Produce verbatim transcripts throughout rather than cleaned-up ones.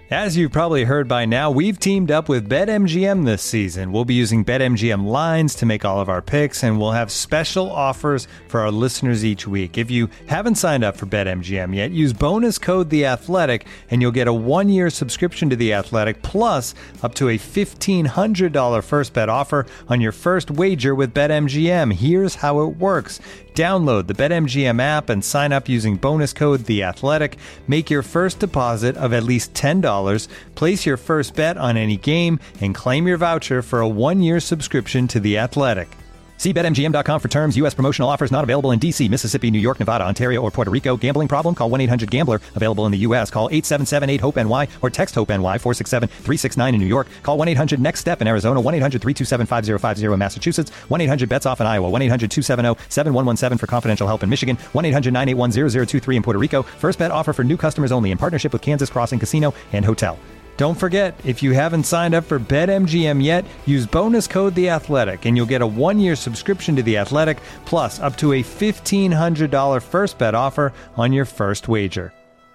As you've probably heard by now, we've teamed up with BetMGM this season. We'll be using BetMGM lines to make all of our picks, and we'll have special offers for our listeners each week. If you haven't signed up for BetMGM yet, use bonus code The Athletic, and you'll get a one-year subscription to The Athletic, plus up to a fifteen hundred dollars first bet offer on your first wager with BetMGM. Here's how it works. Download the BetMGM app and sign up using bonus code The Athletic. Make your first deposit of at least ten dollars. Place your first bet on any game and claim your voucher for a one-year subscription to The Athletic. See Bet M G M dot com for terms. U S promotional offers not available in D C, Mississippi, New York, Nevada, Ontario, or Puerto Rico. Gambling problem? Call one eight hundred gambler. Available in the U S. Call eight seven seven eight hope N Y or text HOPE-NY four six seven three six nine in New York. Call one eight hundred next step in Arizona. one eight hundred three two seven five zero five zero in Massachusetts. one eight hundred bets off in Iowa. one eight hundred two seven zero seven one one seven for confidential help in Michigan. one eight hundred nine eight one zero zero two three in Puerto Rico. First bet offer for new customers only in partnership with Kansas Crossing Casino and Hotel. Don't forget, if you haven't signed up for BetMGM yet, use bonus code The Athletic, and you'll get a one-year subscription to The Athletic, plus up to a fifteen hundred dollars first bet offer on your first wager.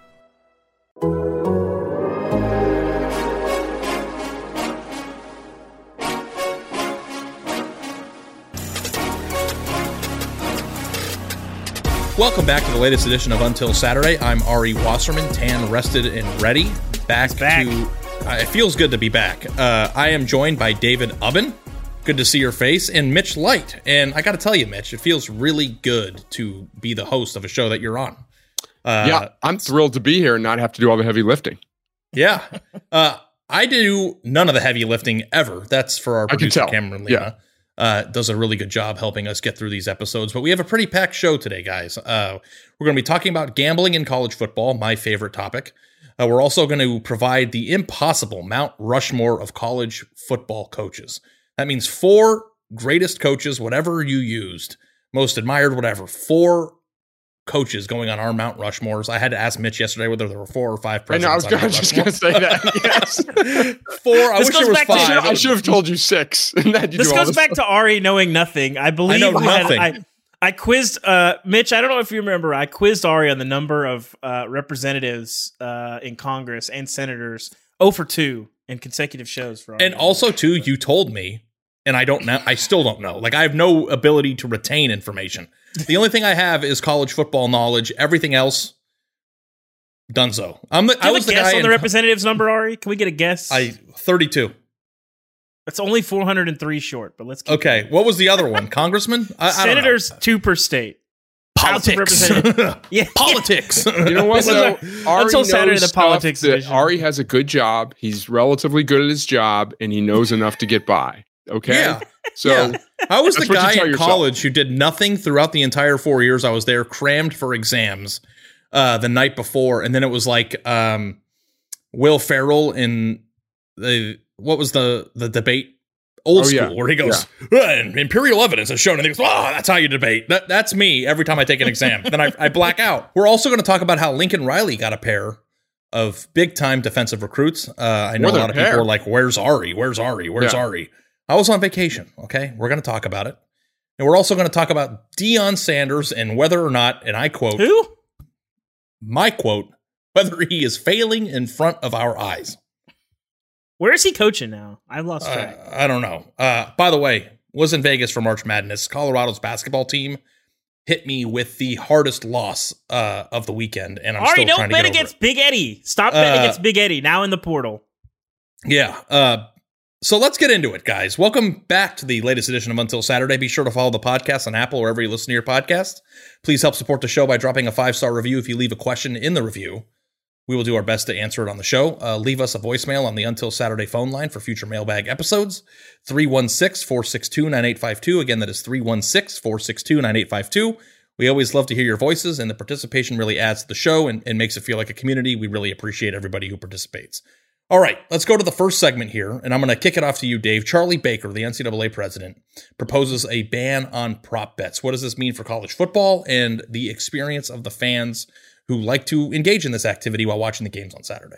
Welcome back to the latest edition of Until Saturday. I'm Ari Wasserman, tan, rested, and ready. Back, back. to... Uh, it feels good to be back. Uh, I am joined by David Ubben. Good to see your face. And Mitch Light. And I got to tell you, Mitch, it feels really good to be the host of a show that you're on. Uh, yeah, I'm thrilled to be here and not have to do all the heavy lifting. Yeah. Uh, I do none of the heavy lifting ever. That's for our producer, Cameron Lima. Yeah. Uh, does a really good job helping us get through these episodes. But we have a pretty packed show today, guys. Uh, we're going to be talking about gambling in college football, my favorite topic. Uh, we're also going to provide the impossible Mount Rushmore of college football coaches. That means four greatest coaches, whatever you used, most admired, whatever. Four coaches going on our Mount Rushmores. I had to ask Mitch yesterday whether there were four or five presidents. I know, I was, just going to say that. Yes. Four. I this wish there was five. I should, I should have told you six. And then you this do goes this back to Ari knowing nothing. I believe I know we had- nothing. I, I quizzed uh, Mitch. I don't know if you remember. I quizzed Ari on the number of uh, representatives uh, in Congress and senators. Oh for two in consecutive shows for Ari. And also, too, you told me, and I don't know. I still don't know. Like, I have no ability to retain information. The only thing I have is college football knowledge. Everything else, dunzo. I'm the. Do you I was have a the guess guy on the in, representatives number, Ari? Can we get a guess? I thirty-two. It's only four hundred three short, but let's keep Okay, going. what was the other one? Congressman? I, I don't know. Senators, two per state. House of Politics. Representatives. Yeah. Politics. You know what, This is though? our- Ari until Saturday, knows the stuff politics that division. Ari has a good job. He's relatively good at his job, and he knows enough to get by. Okay? Yeah. So Yeah. I was the That's what you guy tell in yourself. college who did nothing throughout the entire four years I was there, crammed for exams uh, the night before. And then it was like um, Will Ferrell in the, what was the, the debate? Old Oh, school, yeah. where he goes, "Uh, imperial evidence has shown, and he goes, oh, that's how you debate. That, that's me every time I take an exam. Then I, I black out. We're also going to talk about how Lincoln Riley got a pair of big-time defensive recruits. Uh, I know More a than lot a of people pair. are like, where's Ari? Where's Ari? Where's Yeah. Ari? I was on vacation, okay? We're going to talk about it. And we're also going to talk about Deion Sanders and whether or not, and I quote, Who? my quote, whether he is failing in front of our eyes. Where is he coaching now? I've lost Uh, track. I don't know. Uh, by the way, was in Vegas for March Madness. Colorado's basketball team hit me with the hardest loss uh, of the weekend, and I'm Ari, still don't trying to bet get over against it. Big Eddie. Stop betting Uh, against Big Eddie. Now in the portal. Yeah. Uh, so let's get into it, guys. Welcome back to the latest edition of Until Saturday. Be sure to follow the podcast on Apple or wherever you listen to your podcast. Please help support the show by dropping a five-star review if you leave a question in the review. We will do our best to answer it on the show. Uh, leave us a voicemail on the Until Saturday phone line for future mailbag episodes. three one six, four six two, nine eight five two. Again, that is three one six, four six two, nine eight five two. We always love to hear your voices, and the participation really adds to the show and, and makes it feel like a community. We really appreciate everybody who participates. All right, let's go to the first segment here, and I'm going to kick it off to you, Dave. Charlie Baker, the N C double A president, proposes a ban on prop bets. What does this mean for college football and the experience of the fans who like to engage in this activity while watching the games on Saturday?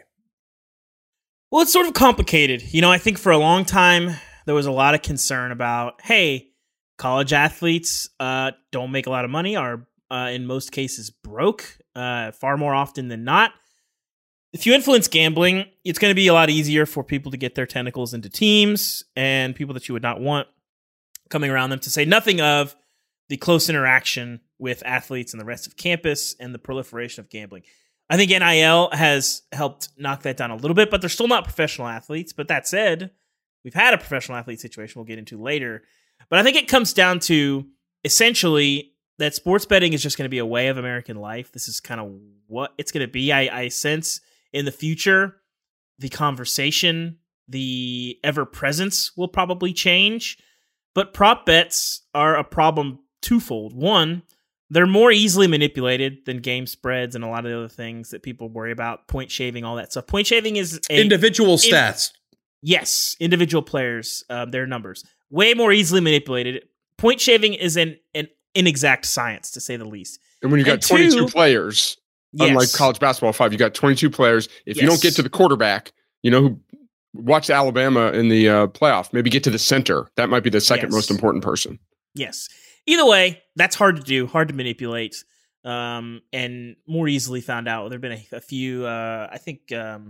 Well, it's sort of complicated. You know, I think for a long time, there was a lot of concern about, hey, college athletes uh, don't make a lot of money, are uh, in most cases broke, uh, far more often than not. if you influence gambling, it's going to be a lot easier for people to get their tentacles into teams and people that you would not want coming around them, to say nothing of the close interaction with athletes and the rest of campus and the proliferation of gambling. I think N I L has helped knock that down a little bit, but they're still not professional athletes. But that said, we've had a professional athlete situation we'll get into later. But I think it comes down to essentially that sports betting is just going to be a way of American life. This is kind of what it's going to be. I, I sense in the future, the conversation, the ever-presence will probably change. But prop bets are a problem twofold. One, they're more easily manipulated than game spreads and a lot of the other things that people worry about, point shaving, all that stuff. Point shaving is a, individual stats. In, yes, individual players, uh, their numbers. Way more easily manipulated. Point shaving is an, an inexact science, to say the least. And when you got And twenty-two two, players, yes. unlike college basketball five, you got twenty-two players. If you Yes. don't get to the quarterback, you know who watch Alabama in the uh, playoff, maybe get to the center. That might be the second Yes. most important person. Yes. Either way, that's hard to do, hard to manipulate, um, and more easily found out. There have been a, a few, uh, I think, um,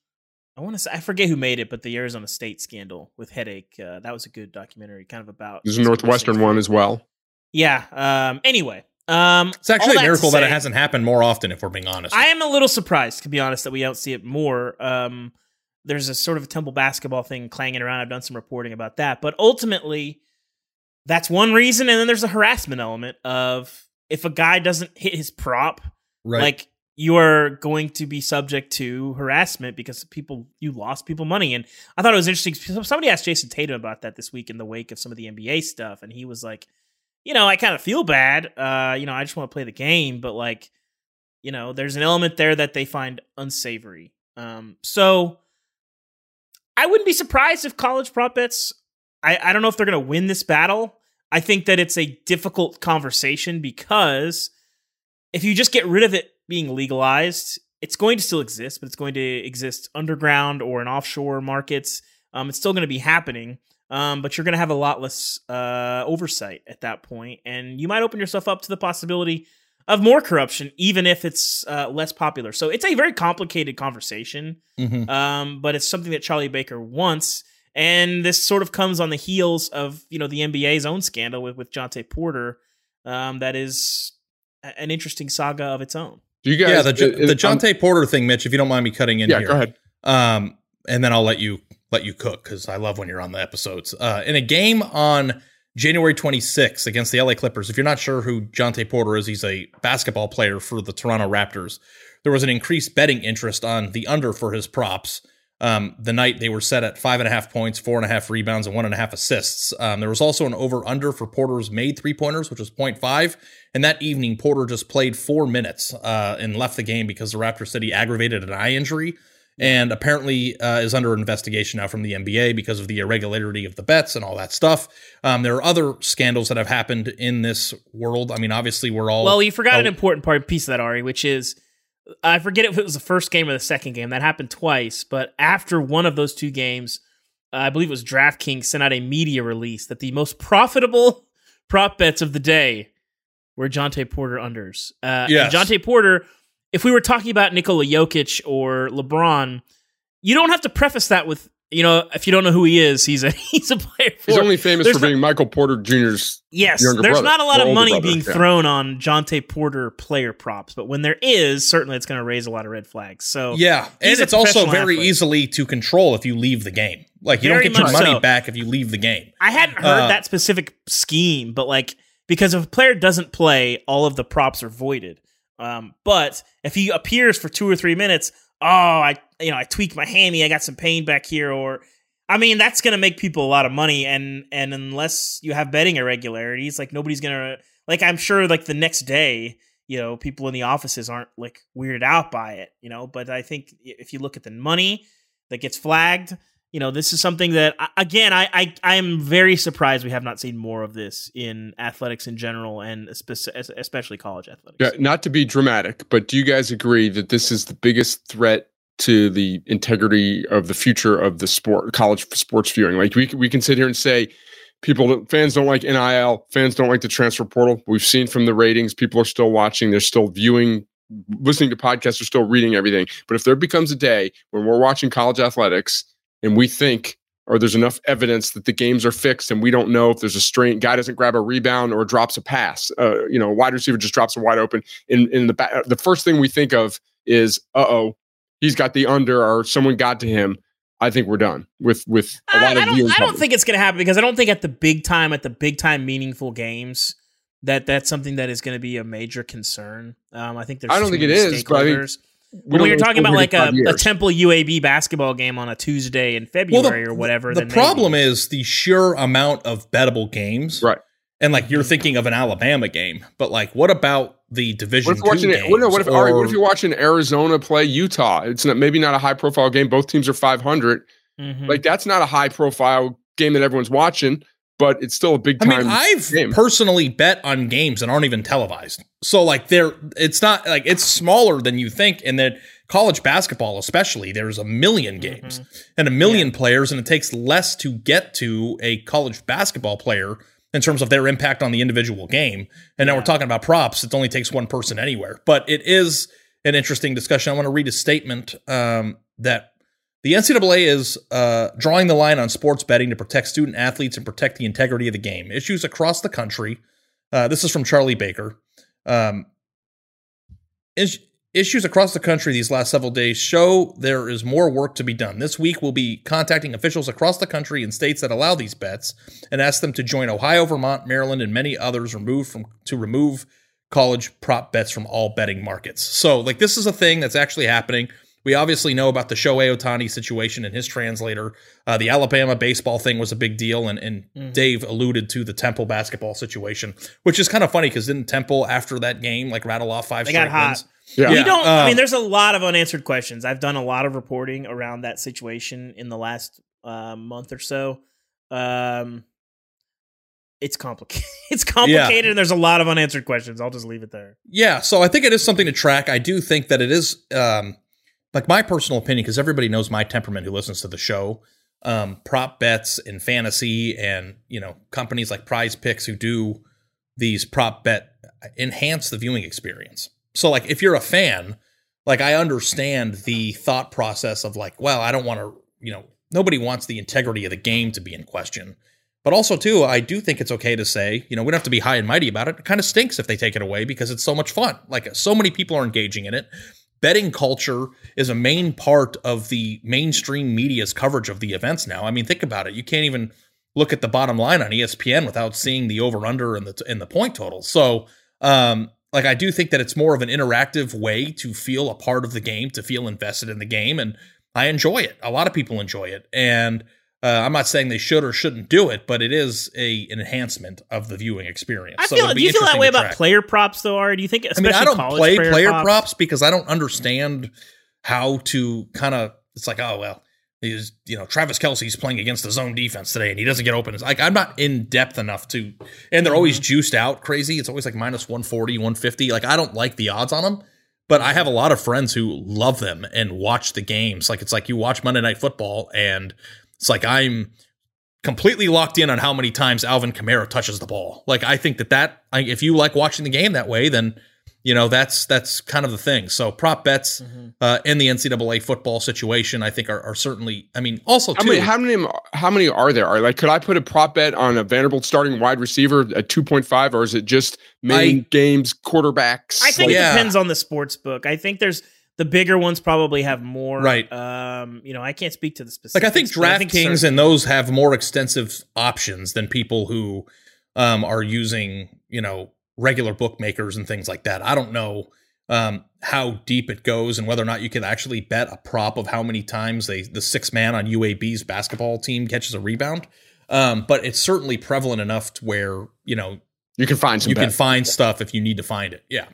I want to say, I forget who made it, but the Arizona State scandal with Headache. Uh, that was a good documentary, kind of about. There's a Northwestern one as well. Yeah. Um, anyway. Um, It's actually all a miracle to that it say, hasn't happened more often, if we're being honest. I am a little surprised, to be honest, that we don't see it more. Um, there's a sort of a Temple basketball thing clanging around. I've done some reporting about that. But ultimately, that's one reason. And then there's a harassment element of if a guy doesn't hit his prop, right. like you are going to be subject to harassment because people you lost people money. And I thought it was interesting. Somebody asked Jason Tatum about that this week in the wake of some of the N B A stuff. And he was like, you know, I kind of feel bad. Uh, you know, I just want to play the game. But like, you know, there's an element there that they find unsavory. Um, so I wouldn't be surprised if college prop bets, I, I don't know if they're going to win this battle. I think that it's a difficult conversation because if you just get rid of it being legalized, it's going to still exist, but it's going to exist underground or in offshore markets. Um, it's still going to be happening, um, but you're going to have a lot less uh, oversight at that point, and you might open yourself up to the possibility of more corruption, even if it's uh, less popular. So it's a very complicated conversation, Mm-hmm. um, but it's something that Charlie Baker wants. And this sort of comes on the heels of, you know, the N B A's own scandal with, with Jonte Porter. Um, that is a- an interesting saga of its own. Do you guys? Yeah, the, Jo- uh, the um, Jonte Porter thing, Mitch, if you don't mind me cutting in Yeah, here. go ahead. Um, and then I'll let you let you cook because I love when you're on the episodes. Uh, in a game on January twenty-sixth against the L A Clippers, if you're not sure who Jonte Porter is, he's a basketball player for the Toronto Raptors. There was an increased betting interest on the under for his props. Um, the night they were set at five and a half points, four and a half rebounds, and one and a half assists. Um, there was also an over-under for Porter's made three-pointers, which was point five. And that evening, Porter just played four minutes uh, and left the game because the Raptors said he aggravated an eye injury. And apparently uh, is under investigation now from the N B A because of the irregularity of the bets and all that stuff. Um, there are other scandals that have happened in this world. I mean, obviously, we're all... Well, you forgot oh, an important part piece of that, Ari, which is, I forget if it was the first game or the second game. That happened twice. But after one of those two games, uh, I believe it was DraftKings sent out a media release that the most profitable prop bets of the day were Jonte Porter unders. Uh, Yes. And Jonte Porter, if we were talking about Nikola Jokic or LeBron, you don't have to preface that with, you know, if you don't know who he is, he's a he's a player for... He's only famous there's for not- being Michael Porter Junior's Yes, younger there's brother, not a lot or of older money brother, being yeah. thrown on Jonte Porter player props, but when there is, certainly it's going to raise a lot of red flags. So Yeah, and he's a it's also professional very athlete. easly to control if you leave the game. Like, you Very don't get your much money so. back if you leave the game. I hadn't heard Uh, that specific scheme, but like, because if a player doesn't play, all of the props are voided. Um, but if he appears for two or three minutes, oh, I you know I tweaked my hammy, I got some pain back here, or I mean that's going to make people a lot of money, and and unless you have betting irregularities, like nobody's going to like I'm sure like the next day, you know, people in the offices aren't like weirded out by it, you know. But I think if you look at the money that gets flagged, you know, this is something that, again, I, I I am very surprised we have not seen more of this in athletics in general, and espe- especially college athletics. Yeah, not to be dramatic, but do you guys agree that this is the biggest threat to the integrity of the future of the sport, college sports viewing? Like we we can sit here and say people, don't- fans don't like N I L, fans don't like the transfer portal. We've seen from the ratings, people are still watching, they're still viewing listening to podcasts or still reading everything. But if there becomes a day when we're watching college athletics and we think, or there's enough evidence that the games are fixed and we don't know if there's a strain, guy doesn't grab a rebound or drops a pass, uh, you know, a wide receiver just drops a wide open in, in the back. The first thing we think of is, uh-oh, he's got the under or someone got to him. I think we're done with, with a lot I, of I don't, viewing I don't public. think it's going to happen because I don't think at the big time, at the big time meaningful games, that that's something that is going to be a major concern. Um, I think there's I don't think it is, but I think But when you're talking about like a, years. a Temple U A B basketball game on a Tuesday in February well, the, or whatever, the then problem maybe. is the sheer amount of bettable games. Right. And like you're thinking of an Alabama game, but like what about the Division What if, two watching, games? what, no, what, if, or, all right, what if you're watching Arizona play Utah? It's not, maybe not a high profile game. Both teams are five hundred. Mm-hmm. Like that's not a high profile game that everyone's watching, but it's still a big I time. mean, I've game. personally bet on games that aren't even televised. So like they're it's not like it's smaller than you think. And then college basketball, especially, there's a million games Mm-hmm. and a million yeah. players, and it takes less to get to a college basketball player in terms of their impact on the individual game. And now yeah. we're talking about props. It only takes one person anywhere. But it is an interesting discussion. I want to read a statement um, that the N C double A is uh, drawing the line on sports betting to protect student athletes and protect the integrity of the game. Issues across the country. Uh, this is from Charlie Baker. Um, is, issues across the country these last several days show there is more work to be done. This week, we'll be contacting officials across the country in states that allow these bets and ask them to join Ohio, Vermont, Maryland, and many others removed from to remove college prop bets from all betting markets. So, like, this is a thing that's actually happening. We obviously know about the Shohei Ohtani situation and his translator. Uh, the Alabama baseball thing was a big deal, and, and mm-hmm. Dave alluded to the Temple basketball situation, which is kind of funny because didn't Temple, after that game, like rattle off five they straight got hot. wins? Yeah. We don't. Um, I mean, there's a lot of unanswered questions. I've done a lot of reporting around that situation in the last uh, month or so. Um, it's complicated. It's complicated, yeah. and there's a lot of unanswered questions. I'll just leave it there. Yeah, so I think it is something to track. I do think that it is, um, like my personal opinion, because everybody knows my temperament who listens to the show. Um, prop bets and fantasy, and you know, companies like Prize Picks who do these prop bet enhance the viewing experience. So like if you're a fan, like I understand the thought process of like, well, I don't want to, you know, nobody wants the integrity of the game to be in question. But also too, I do think it's okay to say, you know, we don't have to be high and mighty about it. It kind of stinks if they take it away because it's so much fun. Like so many people are engaging in it. Betting culture is a main part of the mainstream media's coverage of the events now. I mean, think about it. You can't even look at the bottom line on E S P N without seeing the over-under and the and the point total. So, um, like, I do think that it's more of an interactive way to feel a part of the game, to feel invested in the game, and I enjoy it. A lot of people enjoy it, and uh, I'm not saying they should or shouldn't do it, but it is a an enhancement of the viewing experience. I so feel. Do you feel that way about track. player props, though, Ari? Do you think, especially I mean, I don't college play player, player props? props because I don't understand how to kind of. It's like, oh well. Is you know Travis Kelce's playing against the zone defense today, and he doesn't get open. It's like I'm not in depth enough to, and they're always juiced out crazy. It's always like minus one forty, one fifty. Like I don't like the odds on them, but I have a lot of friends who love them and watch the games. Like it's like you watch Monday Night Football, and it's like I'm completely locked in on how many times Alvin Kamara touches the ball. Like I think that that if you like watching the game that way, then. You know, that's that's kind of the thing. So prop bets mm-hmm. uh, in the N C double A football situation, I think, are, are certainly. I mean, also how too. Many, how many? How many are there? Are like, could I put a prop bet on a Vanderbilt starting wide receiver at two point five, or is it just main I, games quarterbacks? I think like, it yeah. depends on the sports book. I think there's the bigger ones probably have more. Right. Um. You know, I can't speak to the specifics. Like I think DraftKings and those have more extensive options than people who um, are using. You know. Regular bookmakers and things like that. I don't know um, how deep it goes and whether or not you can actually bet a prop of how many times they the six man on U A B's basketball team catches a rebound. Um, but it's certainly prevalent enough to where, you know, you can find some you bet. can find stuff if you need to find it. Yeah.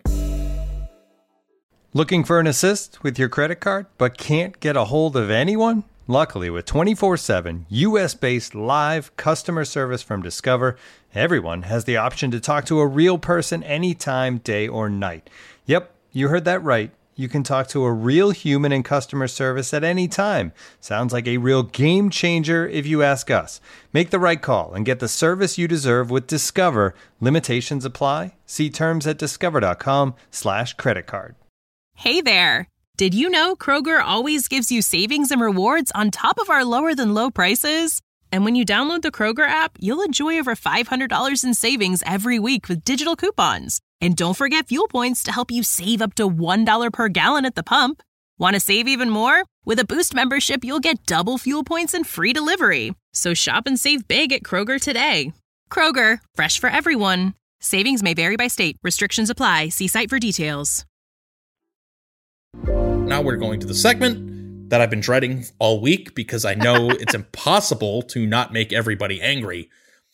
Looking for an assist with your credit card, but can't get a hold of anyone? Luckily, with twenty-four seven U S-based live customer service from Discover, everyone has the option to talk to a real person anytime, day or night. Yep, you heard that right. You can talk to a real human in customer service at any time. Sounds like a real game changer if you ask us. Make the right call and get the service you deserve with Discover. Limitations apply. See terms at discover.com slash credit card. Hey there. Did you know Kroger always gives you savings and rewards on top of our lower than low prices? And when you download the Kroger app, you'll enjoy over five hundred dollars in savings every week with digital coupons. And don't forget fuel points to help you save up to one dollar per gallon at the pump. Want to save even more? With a Boost membership, you'll get double fuel points and free delivery. So shop and save big at Kroger today. Kroger, fresh for everyone. Savings may vary by state. Restrictions apply. See site for details. Now we're going to the segment that I've been dreading all week because I know it's impossible to not make everybody angry.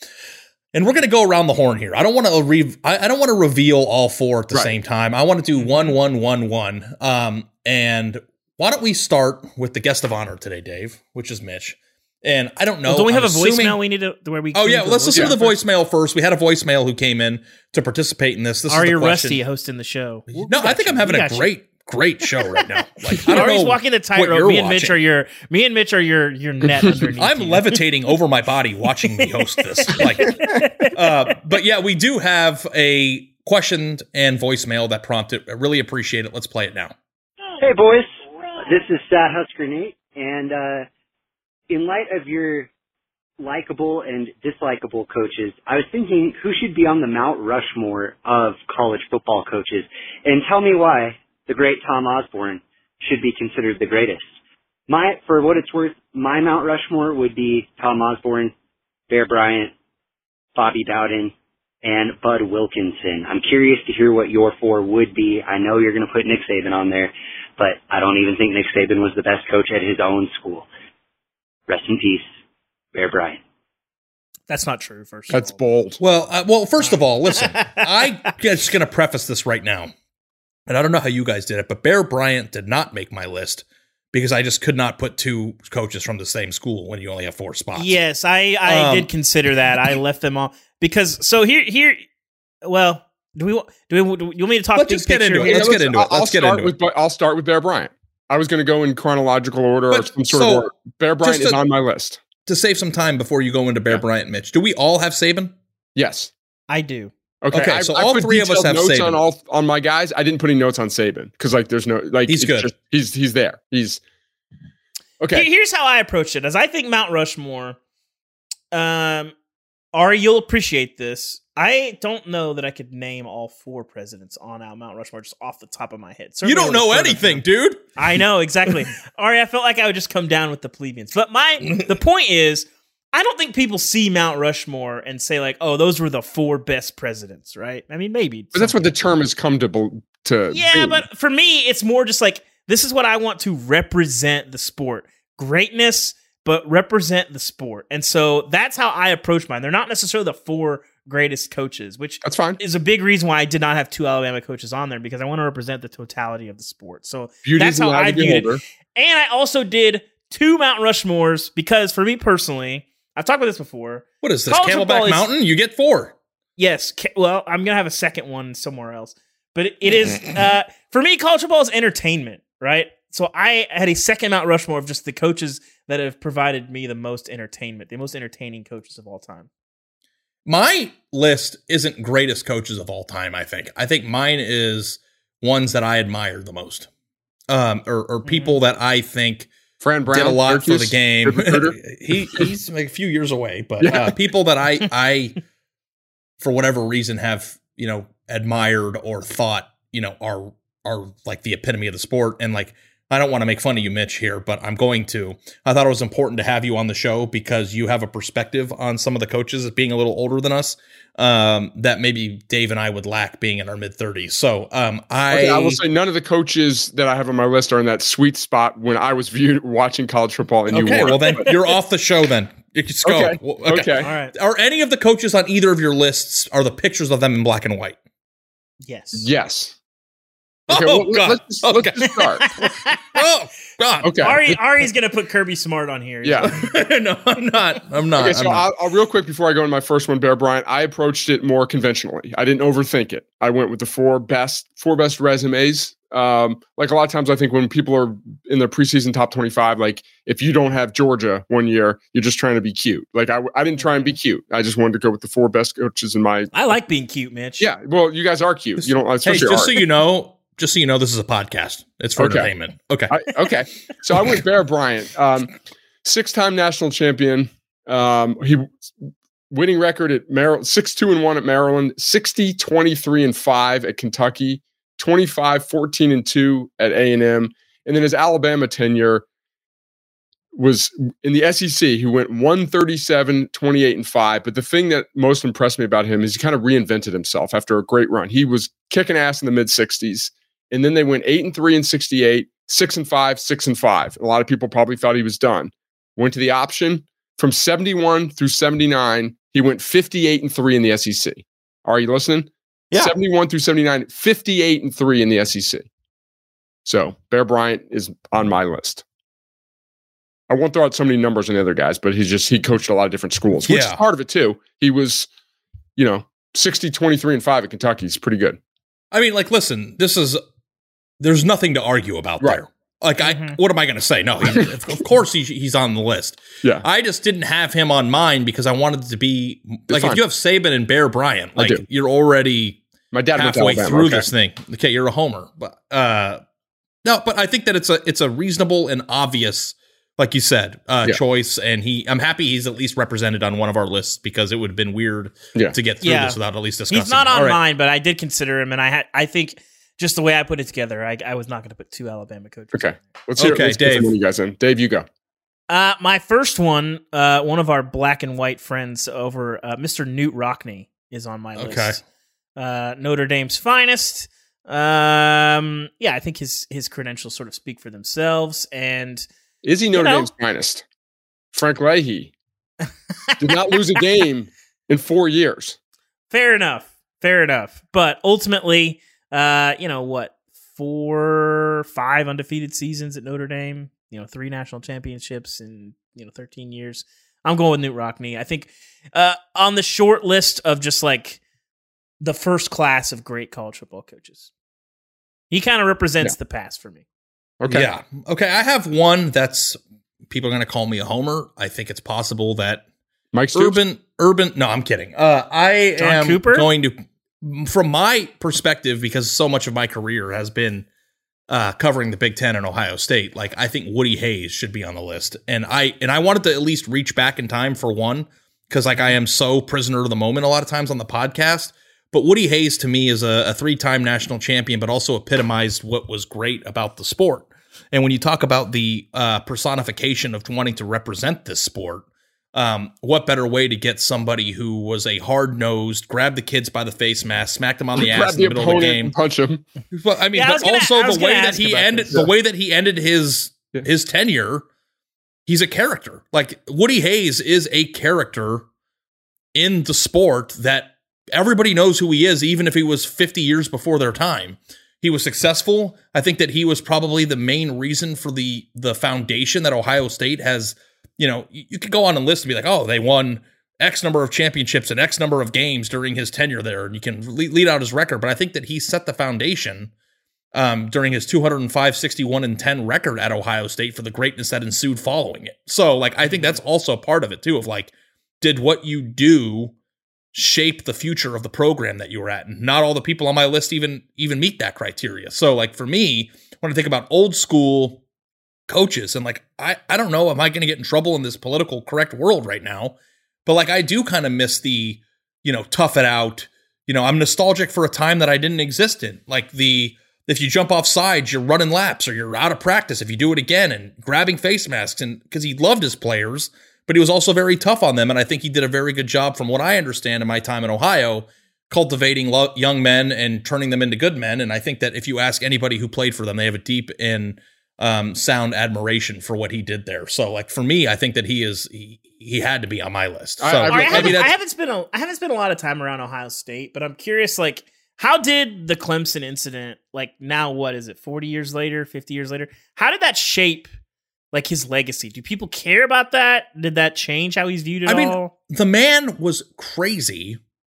And we're going to go around the horn here. I don't want to re- I, I don't want to reveal all four at the right. same time. I want to do one, one, one, one. Um, and why don't we start with the guest of honor today, Dave, which is Mitch. And I don't know. Well, don't we have I'm a assuming, voicemail we need to where we? Oh yeah, well, let's listen to the voicemail first. We had a voicemail who came in to participate in this. This Are is the you question. Rusty hosting the show? No, I think you. I'm having we a great. You. Great show right now. Like, I don't Ari's know walking the tightrope. Me and Mitch are your me and Mitch are your your net underneath. I'm you. levitating over my body watching me host this. Like, uh, but yeah, we do have a question and voicemail that prompted. I really appreciate it. Let's play it now. Hey boys, this is Sad Husker Nate, and uh, in light of your likable and dislikable coaches, I was thinking who should be on the Mount Rushmore of college football coaches, and tell me why the great Tom Osborne should be considered the greatest. My, for what it's worth, my Mount Rushmore would be Tom Osborne, Bear Bryant, Bobby Bowden, and Bud Wilkinson. I'm curious to hear what your four would be. I know you're going to put Nick Saban on there, but I don't even think Nick Saban was the best coach at his own school. Rest in peace, Bear Bryant. That's not true, first That's of all. bold. Well, uh, well, first of all, listen, I'm just going to preface this right now. And I don't know how you guys did it, but Bear Bryant did not make my list because I just could not put two coaches from the same school when you only have four spots. Yes, I, I um, did consider that. I left them all because so here here. Well, do we do we do you want me to talk? Let's big just get picture? into it. Let's yeah, get into it. Let's I'll get start into with, it. I'll start with Bear Bryant. I was going to go in chronological order but, or some sort so, of order. Bear Bryant to, is on my list. To save some time before you go into Bear yeah. Bryant, Mitch, do we all have Saban? Yes, I do. Okay, okay I, so I all put three of us have notes Saban. on all on my guys. I didn't put any notes on Saban because like there's no like he's good. Just, he's he's there. He's okay. Here's how I approach it: as I think Mount Rushmore. Um, Ari, you'll appreciate this. I don't know that I could name all four presidents on our Mount Rushmore just off the top of my head. Certainly you don't know anything, dude. I know exactly. Ari, I felt like I would just come down with the plebeians, but my the point is. I don't think people see Mount Rushmore and say like, "Oh, those were the four best presidents," right? I mean, maybe. But that's what the term has come to to. Yeah, be. but for me, it's more just like this is what I want to represent the sport, greatness, but represent the sport, and so that's how I approach mine. They're not necessarily the four greatest coaches, which that's fine. Is a big reason why I did not have two Alabama coaches on there because I want to represent the totality of the sport. So Beauty's that's how I viewed it. And I also did two Mount Rushmores because for me personally. I've talked about this before. What is this, Camelback is, Mountain? You get four. Yes. Ca- well, I'm going to have a second one somewhere else. But it, it is, uh, for me, college football is entertainment, right? So I had a second Mount Rushmore of just the coaches that have provided me the most entertainment, the most entertaining coaches of all time. My list isn't greatest coaches of all time, I think. I think mine is ones that I admire the most. Um, or, or people mm-hmm. that I think... Fran Brown did a lot Syracuse, for the game. he he's like a few years away, but yeah. uh, people that I I for whatever reason have you know admired or thought you know are are like the epitome of the sport. And like I don't want to make fun of you, Mitch, here, but I'm going to. I thought it was important to have you on the show because you have a perspective on some of the coaches as being a little older than us um, that maybe Dave and I would lack being in our mid thirties. So um, I, okay, I will say none of the coaches that I have on my list are in that sweet spot when I was viewed watching college football. And okay, you well then you're off the show. Then you can go. Okay. Okay. okay, all right. Are any of the coaches on either of your lists are the pictures of them in black and white? Yes. Yes. Okay, oh well, God! Let's just, okay. let's just start. oh God! Okay. Ari Ari's gonna put Kirby Smart on here. Yeah. no, I'm not. I'm not. Okay, so I'm not. I'll, I'll real quick before I go into my first one, Bear Bryant. I approached it more conventionally. I didn't overthink it. I went with the four best, four best resumes. Um, like a lot of times, I think when people are in the preseason top twenty-five, like if you don't have Georgia one year, you're just trying to be cute. Like I, I didn't try and be cute. I just wanted to go with the four best coaches in my. I like being cute, Mitch. Yeah, well, you guys are cute. You don't. Hey, especially just Art. so you know. just so you know, this is a podcast. It's for Okay. entertainment. Okay. I, okay. So I went Bear Bryant, um, six-time national champion. Um, he winning record at Maryland, six two and one at Maryland, sixty twenty-three and five at Kentucky, twenty-five fourteen and two at A and M, and then his Alabama tenure was in the S E C. He went one thirty-seven, twenty-eight and five. But the thing that most impressed me about him is he kind of reinvented himself after a great run. He was kicking ass in the mid sixties, and then they went eight and three and sixty-eight, six and five, six and five. A lot of people probably thought he was done. Went to the option from seventy-one through seventy-nine. He went fifty-eight and three in the S E C. Are you listening? Yeah. seventy-one through seventy-nine, fifty-eight and three in the S E C. So Bear Bryant is on my list. I won't throw out so many numbers on the other guys, but he's just, he coached a lot of different schools, which Yeah. is part of it too. He was, you know, sixty, twenty-three and five at Kentucky. He's pretty good. I mean, like, listen, this is, there's nothing to argue about Right. there. Like, Mhm. I, what am I going to say? No, he, of course he, he's on the list. Yeah. I just didn't have him on mine because I wanted it to be, like, fine. if you have Saban and Bear Bryant, I like, do. you're already My dad went to halfway Alabama. through okay. this thing. Okay, you're a homer. But, uh, no, but I think that it's a, it's a reasonable and obvious, like you said, uh, Yeah. choice. And he, I'm happy he's at least represented on one of our lists because it would have been weird Yeah. to get through Yeah. this without at least discussing. He's not it. on All right. mine, but I did consider him, and I had I think just the way I put it together, I, I was not going to put two Alabama coaches. Okay. on there. Let's hear, Okay, let's get Dave. some of you guys in. Dave, you go. Uh, my first one, uh, one of our black and white friends over, uh, Mister Newt Rockne is on my Okay. list. Uh, Notre Dame's finest. Um, yeah, I think his his credentials sort of speak for themselves, and Is he Notre know. Dame's finest? Frank Leahy did not lose a game in four years. fair enough, fair enough. But ultimately, uh, you know what, four, five undefeated seasons at Notre Dame. You know, three national championships in you know thirteen years. I'm going with Newt Rockne. I think uh, on the short list of just like the first class of great college football coaches, he kind of represents Yeah. the past for me. Okay. Yeah. Okay. I have one that's people are going to call me a homer. I think it's possible that Mike Stoops? urban, urban. No, I'm kidding. Uh, I John am Cooper? going to, from my perspective, because so much of my career has been uh, covering the Big Ten and Ohio State. Like, I think Woody Hayes should be on the list, and I and I wanted to at least reach back in time for one because, like, I am so prisoner of the moment a lot of times on the podcast. But Woody Hayes, to me, is a, a three-time national champion, but also epitomized what was great about the sport. And when you talk about the uh, personification of wanting to represent this sport, um, what better way to get somebody who was a hard-nosed, grabbed the kids by the face mask, smacked them on the Grab ass in the middle of the opponent game. and punch him. Well, I mean, Yeah, I but was gonna- also I was the way gonna that ask he about ended this. the way that he ended his Yeah. his tenure, he's a character. Like Woody Hayes is a character in the sport that everybody knows who he is, even if he was fifty years before their time. He was successful. I think that he was probably the main reason for the the foundation that Ohio State has. You know, you, you could go on a list and be like, oh, they won X number of championships and X number of games during his tenure there, and you can le- lead out his record. But I think that he set the foundation um, during his two oh five, sixty-one, and ten record at Ohio State for the greatness that ensued following it. So, like, I think that's also part of it too. Of like, did what you do shape the future of the program that you were at? And not all the people on my list even even meet that criteria. So, like, for me, when I think about old school coaches, and like, I I don't know, am I going to get in trouble in this political correct world right now? But like, I do kind of miss the, you know, tough it out. You know, I'm nostalgic for a time that I didn't exist in. Like the, if you jump off sides, you're running laps or you're out of practice if you do it again, and grabbing face masks. And because he loved his players, but he was also very tough on them. And I think he did a very good job, from what I understand in my time in Ohio, cultivating lo- young men and turning them into good men. And I think that if you ask anybody who played for them, they have a deep and um, sound admiration for what he did there. So, like, for me, I think that he is he, he had to be on my list. So, I- I- All right, I, I haven't, mean, I that's- haven't spent a I haven't spent a lot of time around Ohio State, but I'm curious, like, how did the Clemson incident, like, now what is it, forty years later, fifty years later, how did that shape like his legacy? Do people care about that? Did that change how he's viewed at I mean, all? the man was crazy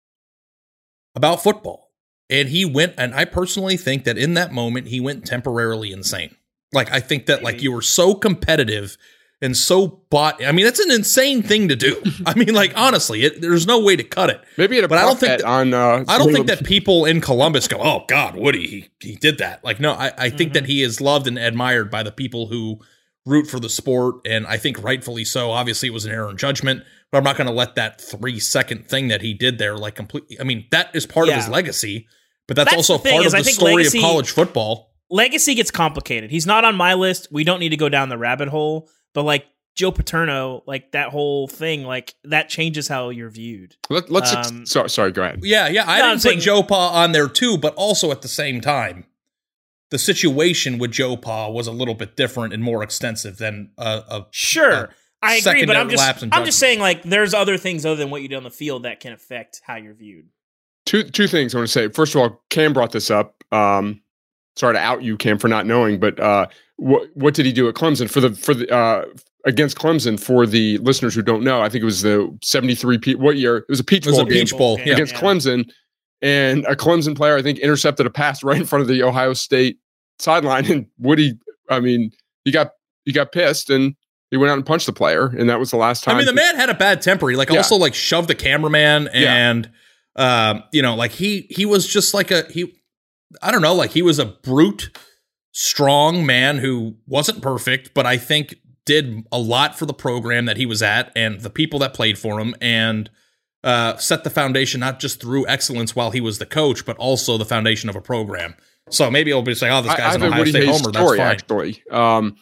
about football, and he went, and I personally think that in that moment he went temporarily insane. Like, I think that like Maybe. you were so competitive, and so bought. I mean, that's an insane thing to do. I mean, like honestly, it, there's no way to cut it. Maybe, but I don't think that, on. Uh, I don't think that people in Columbus go, "Oh God, Woody, he he did that." Like, no, I, I think mm-hmm. that he is loved and admired by the people who root for the sport, and I think rightfully so. Obviously, it was an error in judgment, but I'm not going to let that three second thing that he did there, like completely. I mean, that is part yeah. of his legacy, but that's, that's also part of the story legacy, of college football. Legacy gets complicated. He's not on my list. We don't need to go down the rabbit hole, but like Joe Paterno, like that whole thing, like that changes how you're viewed. Let, let's. Um, ex- sorry, sorry. Go ahead. Yeah, yeah. I no, didn't put Joe Pa on there too, but also at the same time, the situation with Joe Pa was a little bit different and more extensive than a. a sure, a I agree, but I'm just. I'm just saying, like, there's other things other than what you do on the field that can affect how you're viewed. Two two things I want to say. First of all, Cam brought this up. Um, sorry to out you, Cam, for not knowing, but uh, what what did he do at Clemson for the for the uh, against Clemson? For the listeners who don't know, I think it was the seventy-three. Pe- what year? It was a Peach it was Bowl a Peach game Bowl yeah. against yeah. Clemson, and a Clemson player I think intercepted a pass right in front of the Ohio State sideline, and Woody, I mean, he got he got pissed and he went out and punched the player, and that was the last time. I mean, the man had a bad temper. He like yeah. also like shoved the cameraman, and yeah. um, you know, like he he was just like a he. I don't know, like he was a brute, strong man who wasn't perfect, but I think did a lot for the program that he was at and the people that played for him, and uh, set the foundation not just through excellence while he was the coach, but also the foundation of a program. So maybe it'll be saying, "Oh, this guy's I, an Ohio State homer." Story, that's fine. Actually, um,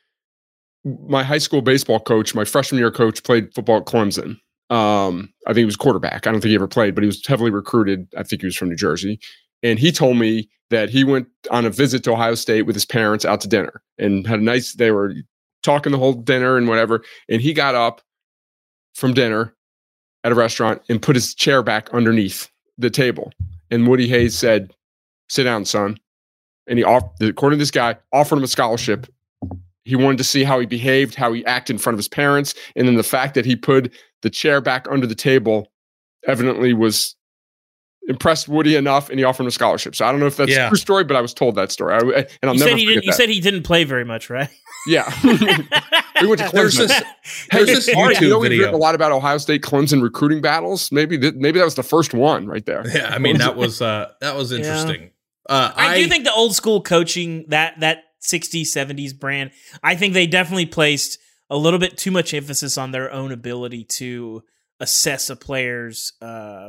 my high school baseball coach, my freshman year coach, played football at Clemson. Um, I think he was quarterback. I don't think he ever played, but he was heavily recruited. I think he was from New Jersey. And he told me that he went on a visit to Ohio State with his parents out to dinner and had a nice, they were talking the whole dinner and whatever. And he got up from dinner at a restaurant and put his chair back underneath the table. And Woody Hayes said, "Sit down, son." And he, off, according to this guy, offered him a scholarship. He wanted to see how he behaved, how he acted in front of his parents. And then the fact that he put the chair back under the table evidently was impressed Woody enough, and he offered him a scholarship. So I don't know if that's yeah. a true story, but I was told that story. I, and I'll you never said he forget didn't, You that. said he didn't play very much, right? Yeah. We went to Clemson. There's this, there's this YouTube you know, we've video. Written a lot about Ohio State Clemson recruiting battles. Maybe th- maybe that was the first one right there. Yeah, I mean that was uh, that was interesting. Yeah. Uh, I, I do think the old school coaching, that that sixties, seventies brand, I think they definitely placed a little bit too much emphasis on their own ability to assess a player's uh,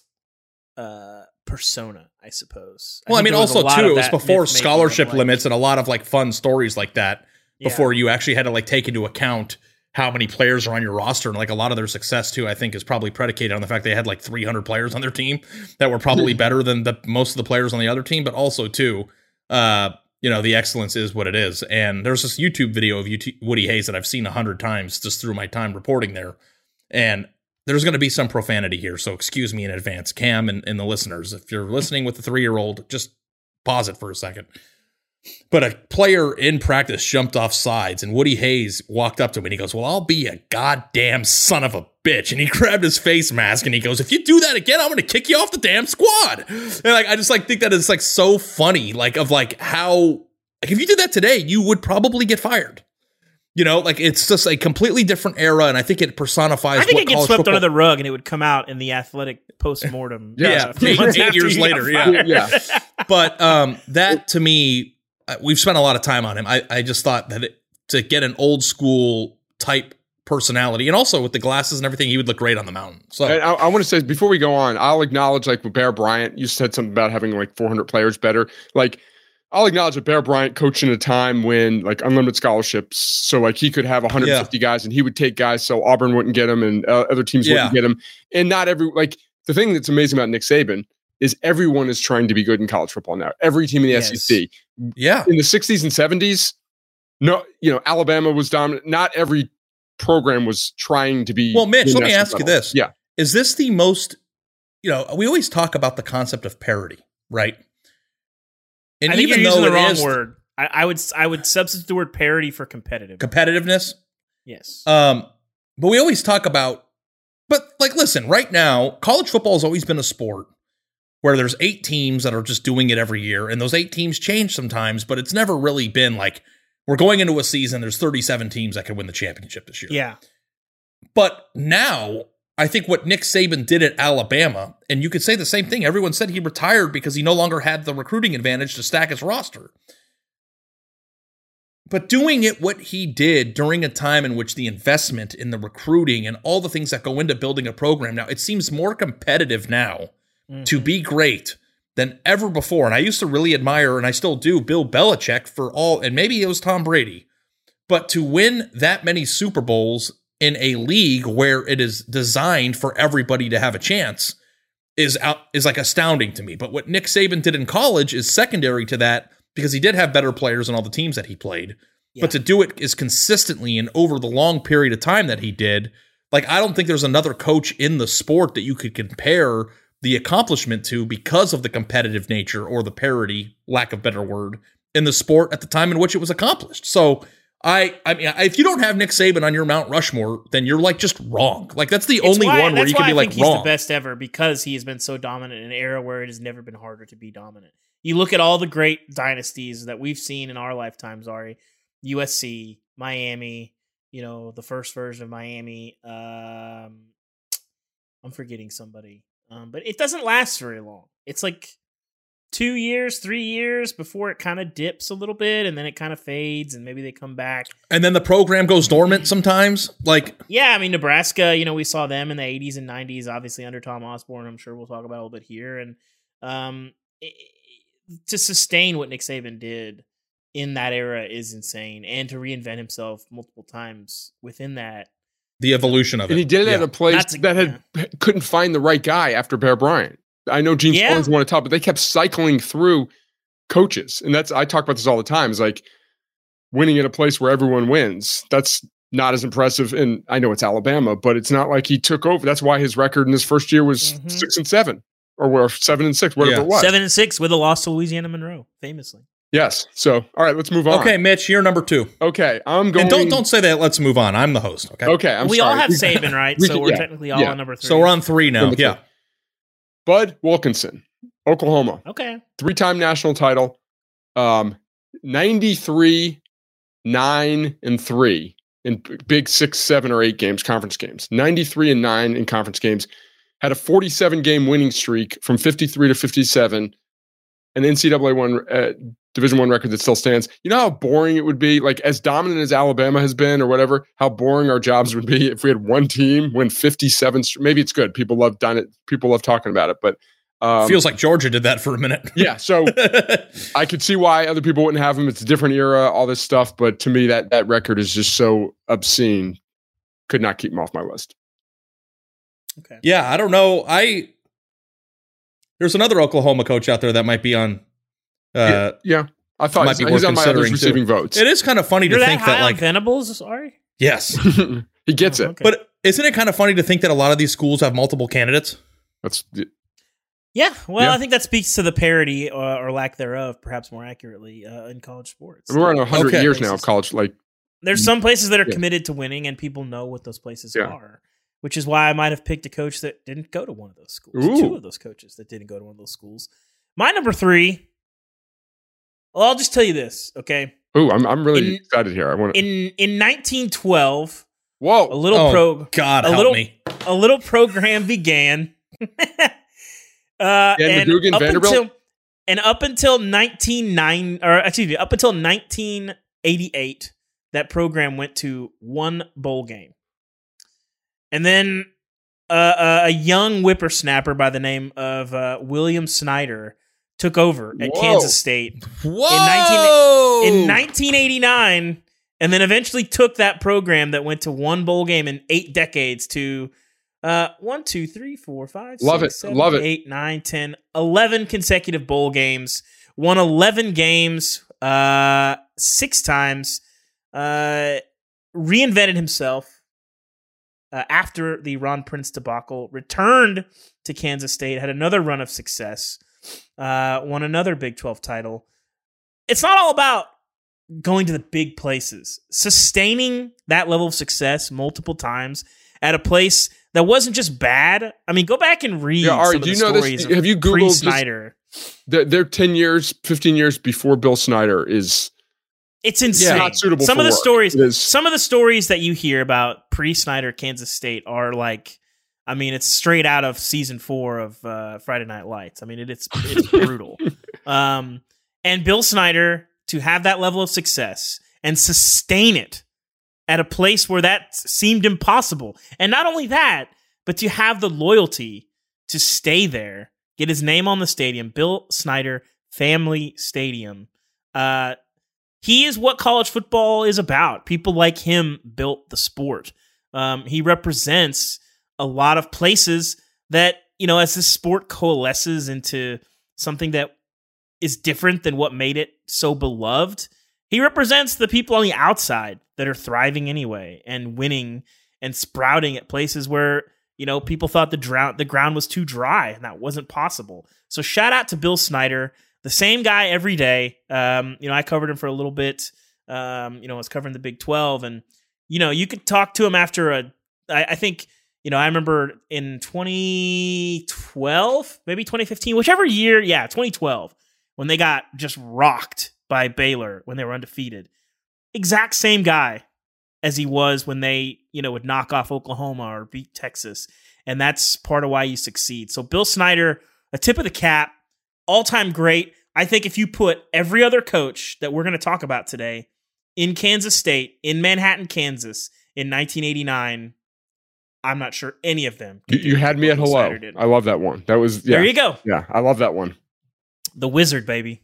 uh, persona, I suppose. I well, I mean, also too, it was before scholarship like, limits and a lot of like fun stories like that. Before yeah. you actually had to like take into account how many players are on your roster, and like a lot of their success too, I think is probably predicated on the fact they had like three hundred players on their team that were probably better than the most of the players on the other team. But also too, uh, you know, the excellence is what it is. And there's this YouTube video of U T- Woody Hayes that I've seen a hundred times just through my time reporting there, and there's going to be some profanity here, so excuse me in advance, Cam and, and the listeners. If you're listening with a three-year-old, just pause it for a second. But a player in practice jumped off sides, and Woody Hayes walked up to him, and he goes, "Well, I'll be a goddamn son of a bitch." And he grabbed his face mask, and he goes, "If you do that again, I'm going to kick you off the damn squad." And like, I just like think that is like so funny, like of like how, like if you did that today, you would probably get fired. You know, like it's just a completely different era, and I think it personifies. I think what it gets college swept football- under the rug, and it would come out in the Athletic post-mortem. yeah, uh, eight, eight years he later. got Yeah, fired. yeah. But um, that to me, uh, we've spent a lot of time on him. I, I just thought that it, to get an old school type personality, and also with the glasses and everything, he would look great on the mountain. So And I, I want to say before we go on, I'll acknowledge like with Bear Bryant, you said something about having like four hundred players better. Like I'll acknowledge that Bear Bryant coached in a time when like unlimited scholarships, so like he could have one hundred fifty yeah. guys, and he would take guys so Auburn wouldn't get them, and uh, other teams yeah. wouldn't get them. And not every like the thing that's amazing about Nick Saban is everyone is trying to be good in college football now. Every team in the yes. S E C, yeah, in the sixties and seventies, no, you know Alabama was dominant. Not every program was trying to be. Well, Mitch, let me ask level. you this: yeah, is this the most? You know, we always talk about the concept of parity, right? And I think even you're though using the it wrong is word. I, I would I would substitute the word parity for competitive. competitiveness, yes. Um, but we always talk about, but like, listen, right now, college football has always been a sport where there's eight teams that are just doing it every year, and those eight teams change sometimes, but it's never really been like we're going into a season, there's thirty-seven teams that could win the championship this year. Yeah. But now, I think what Nick Saban did at Alabama, and you could say the same thing, everyone said he retired because he no longer had the recruiting advantage to stack his roster. But doing it what he did during a time in which the investment in the recruiting and all the things that go into building a program now, it seems more competitive now mm-hmm. to be great than ever before. And I used to really admire, and I still do, Bill Belichick for all, and maybe it was Tom Brady, but to win that many Super Bowls in a league where it is designed for everybody to have a chance is out, is like astounding to me. But what Nick Saban did in college is secondary to that, because he did have better players on all the teams that he played. Yeah. But to do it as consistently and over the long period of time that he did, like, I don't think there's another coach in the sport that you could compare the accomplishment to because of the competitive nature or the parity, lack of better word, in the sport at the time in which it was accomplished. So I, I mean, if you don't have Nick Saban on your Mount Rushmore, then you're like just wrong. Like, that's the it's only why, one where you can be I like think wrong. He's the best ever because he has been so dominant in an era where it has never been harder to be dominant. You look at all the great dynasties that we've seen in our lifetimes, Ari, U S C, Miami, you know, the first version of Miami. Um, I'm forgetting somebody, um, but it doesn't last very long. It's like two years, three years before it kind of dips a little bit, and then it kind of fades, and maybe they come back. And then the program goes dormant sometimes. Like, yeah, I mean, Nebraska, you know, we saw them in the eighties and nineties, obviously under Tom Osborne. I'm sure we'll talk about a little bit here. And um, it, to sustain what Nick Saban did in that era is insane, and to reinvent himself multiple times within that. The evolution of it. And he did it yeah. at a place to, that had yeah. couldn't find the right guy after Bear Bryant. I know Gene yeah. Stallings wanted to talk, but they kept cycling through coaches. And that's, I talk about this all the time. It's like winning at a place where everyone wins. That's not as impressive. And I know it's Alabama, but it's not like he took over. That's why his record in his first year was mm-hmm. six and seven or where seven and six, whatever yeah. it was. Seven and six with a loss to Louisiana Monroe, famously. Yes. So, all right, let's move on. Okay, Mitch, you're number two. Okay, I'm going. And don't don't say that. Let's move on. I'm the host. Okay. Okay. I'm we sorry. all have Saban, right? we so can, we're yeah, technically all yeah. on number three. So we're on three now. Yeah. Three. Bud Wilkinson, Oklahoma. Okay. Three-time national title. Um, ninety-three, nine, and three in big six, seven, or eight games, conference games. ninety-three and nine in conference games. Had a forty-seven game winning streak from fifty-three to fifty-seven. An N C double A one uh, Division One record that still stands. You know how boring it would be, like as dominant as Alabama has been, or whatever. How boring our jobs would be if we had one team win fifty-seven. Maybe it's good. People love done it. People love talking about it, but um, feels like Georgia did that for a minute. Yeah, so I could see why other people wouldn't have them. It's a different era, all this stuff. But to me, that that record is just so obscene. Could not keep them off my list. Okay. Yeah, I don't know. I. There's another Oklahoma coach out there that might be on. Uh, yeah, yeah, I thought might be he's worth on my others considering receiving too. votes. It is kind of funny You're to that think high that, on like, Venables. Sorry. yes, he gets oh, it. okay. But isn't it kind of funny to think that a lot of these schools have multiple candidates? That's Yeah, well, Yeah. I think that speaks to the parity or, or lack thereof, perhaps more accurately, uh, in college sports. we're on a hundred Okay. years now of college. Like There's some places that are Yeah. committed to winning, and people know what those places Yeah. are, which is why I might have picked a coach that didn't go to one of those schools. Ooh. Two of those coaches that didn't go to one of those schools. My number three. Well, I'll just tell you this, okay? ooh, I'm I'm really In- excited here. I want to. In in nineteen twelve, Whoa, a little Oh, pro God, a help little me. a little program began. uh, Dan and McGugan, up Vanderbilt? until and up until nineteen nine or excuse me, up until nineteen eighty-eight, that program went to one bowl game, and then uh, uh, a young whippersnapper by the name of uh, William Snyder took over at Whoa. Kansas State Whoa! in nineteen eighty-nine, and then eventually took that program that went to one bowl game in eight decades to uh, one, two, three, four, five, Love six, it. seven, Love it. eight, nine, ten, eleven consecutive bowl games, won eleven games uh, six times, uh, reinvented himself uh, after the Ron Prince debacle, returned to Kansas State, had another run of success, uh, won another Big twelve title. It's not all about going to the big places. Sustaining that level of success multiple times at a place that wasn't just bad. I mean, go back and read Yeah, Ari, some of do the you know this? stories Have you of Googled just- pre-Snyder. They're, they're ten years, fifteen years before Bill Snyder is It's insane. not suitable some for of the work. stories, It is. some of the stories that you hear about pre-Snyder Kansas State are like, I mean, it's straight out of season four of uh, Friday Night Lights. I mean, it, it's it's brutal. Um, and Bill Snyder, to have that level of success and sustain it at a place where that seemed impossible, and not only that, but to have the loyalty to stay there, get his name on the stadium, Bill Snyder Family Stadium. Uh, He is what college football is about. People like him built the sport. Um, he represents a lot of places that, you know, as this sport coalesces into something that is different than what made it so beloved, he represents the people on the outside that are thriving anyway and winning and sprouting at places where, you know, people thought the, drown- the ground was too dry and that wasn't possible. So shout out to Bill Snyder. The same guy every day. Um, you know, I covered him for a little bit. Um, you know, I was covering the Big twelve, and you know, you could talk to him after a. I, I think you know, I remember in twenty twelve, maybe twenty fifteen, whichever year. Yeah, twenty twelve, when they got just rocked by Baylor when they were undefeated. Exact same guy as he was when they, you know, would knock off Oklahoma or beat Texas, and that's part of why you succeed. So, Bill Snyder, a tip of the cap. All-time great. I think if you put every other coach that we're going to talk about today in Kansas State, in Manhattan, Kansas, in nineteen eighty-nine, I'm not sure any of them. You, you had me at hello. I love that one. That was yeah. There you go. Yeah, I love that one. The Wizard, baby.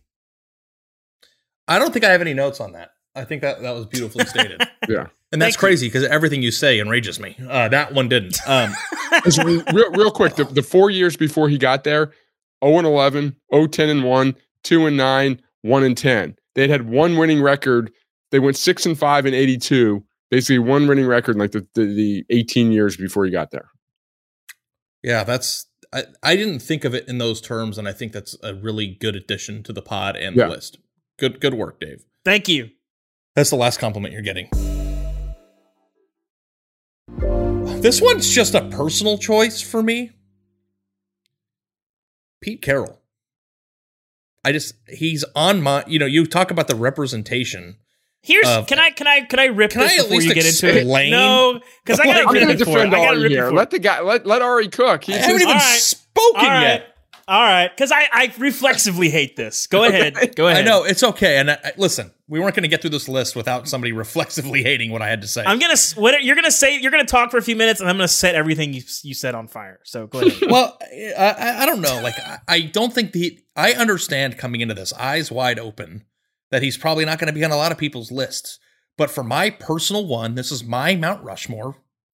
I don't think I have any notes on that. I think that, that was beautifully stated. Yeah. And that's Thank crazy because everything you say enrages me. Uh, that one didn't. Um, real, real quick, the, the four years before he got there, oh and eleven, oh ten and one, two and nine, one and ten. They'd had one winning record. They went six and five and eighty-two. Basically, one winning record in like the, the, the eighteen years before he got there. Yeah, that's. I, I didn't think of it in those terms, and I think that's a really good addition to the pod and Yeah. the list. Good, good work, Dave. Thank you. That's the last compliment you're getting. This one's just a personal choice for me. Pete Carroll. I just, he's on my, you know, you talk about the representation. Here's Of- can I can I can I rip Can this I at before least you get into it? explain? No, because I Like, gotta I'm rip going it to for it. defend I gotta Ari rip it here. for it. Let the guy, let let Ari cook. I He's haven't his- even All right. spoken All right. yet. All right, because I, I reflexively hate this. Go ahead. Go ahead. I know, it's okay. And I, I- listen, we weren't going to get through this list without somebody reflexively hating what I had to say. I'm gonna s- what you're gonna say. You're gonna talk for a few minutes, and I'm gonna set everything you you said on fire. So go ahead. Well, I, I- I don't know. Like, I, I don't think the, I understand coming into this eyes wide open that he's probably not going to be on a lot of people's lists. But for my personal one, this is my Mount Rushmore.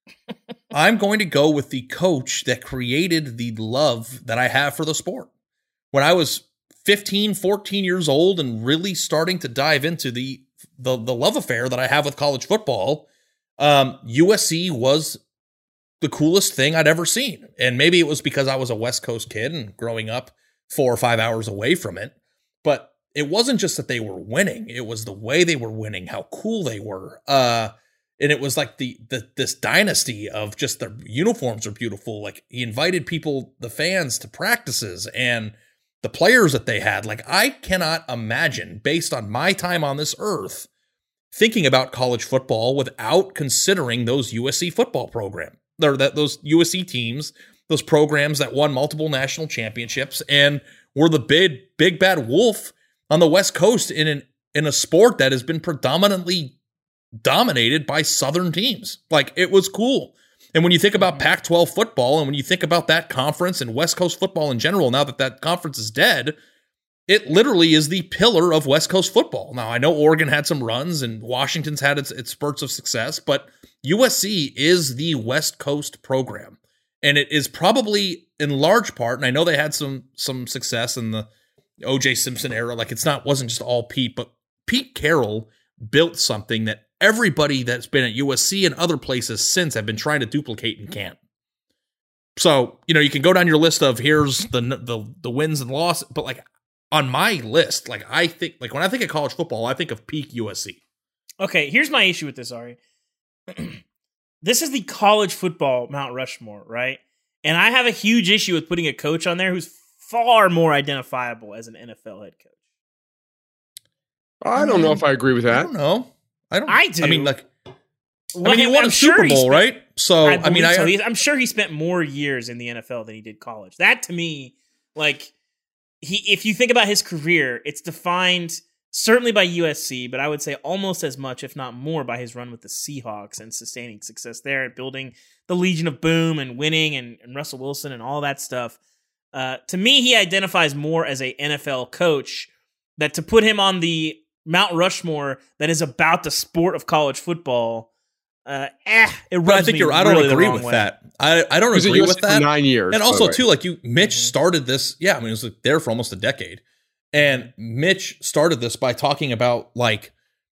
I'm going to go with the coach that created the love that I have for the sport. When I was fifteen, fourteen years old and really starting to dive into the the, the love affair that I have with college football, um, U S C was the coolest thing I'd ever seen. And maybe it was because I was a West Coast kid and growing up four or five hours away from it. But it wasn't just that they were winning. It was the way they were winning, how cool they were. Uh, and it was like the, the this dynasty of just their uniforms are beautiful. Like he invited people, the fans, to practices and the players that they had. Like I cannot imagine, based on my time on this earth, thinking about college football without considering those U S C football program. Or that those U S C teams, those programs that won multiple national championships and were the big big bad wolf on the West Coast in an in a sport that has been predominantly dominated by Southern teams. Like it was cool. And when you think about Pac twelve football and when you think about that conference and West Coast football in general, now that that conference is dead, it literally is the pillar of West Coast football. Now, I know Oregon had some runs and Washington's had its, its spurts of success, but U S C is the West Coast program. And it is probably in large part, and I know they had some some success in the O J Simpson era. Like it's not wasn't just all Pete, but Pete Carroll built something that everybody that's been at U S C and other places since have been trying to duplicate and can't. So, you know, you can go down your list of here's the the the wins and losses, but like on my list, like I think like when I think of college football, I think of peak U S C. Okay, here's my issue with this, Ari. This is the college football Mount Rushmore, right? And I have a huge issue with putting a coach on there who's far more identifiable as an N F L head coach. I don't know if I agree with I that. don't know. I don't. I do. I mean, like, Well, I mean, he won I'm a Super sure he Bowl, spent- right? So, I, I, mean, believe I, so. He- I'm sure he spent more years in the N F L than he did college. That to me, like, he if you think about his career, it's defined certainly by U S C, but I would say almost as much, if not more, by his run with the Seahawks and sustaining success there and building the Legion of Boom and winning and, and Russell Wilson and all that stuff. Uh, to me, he identifies more as a N F L coach. That to put him on the Mount Rushmore that is about the sport of college football, uh, eh, it rubs but I think me you're. I don't really the agree wrong with way. that. I I don't He was at agree U S C with for that. nine years, and by also the way. too, like you, Mitch Mhm. started this. Yeah, I mean, it was like there for almost a decade, and Mitch started this by talking about like,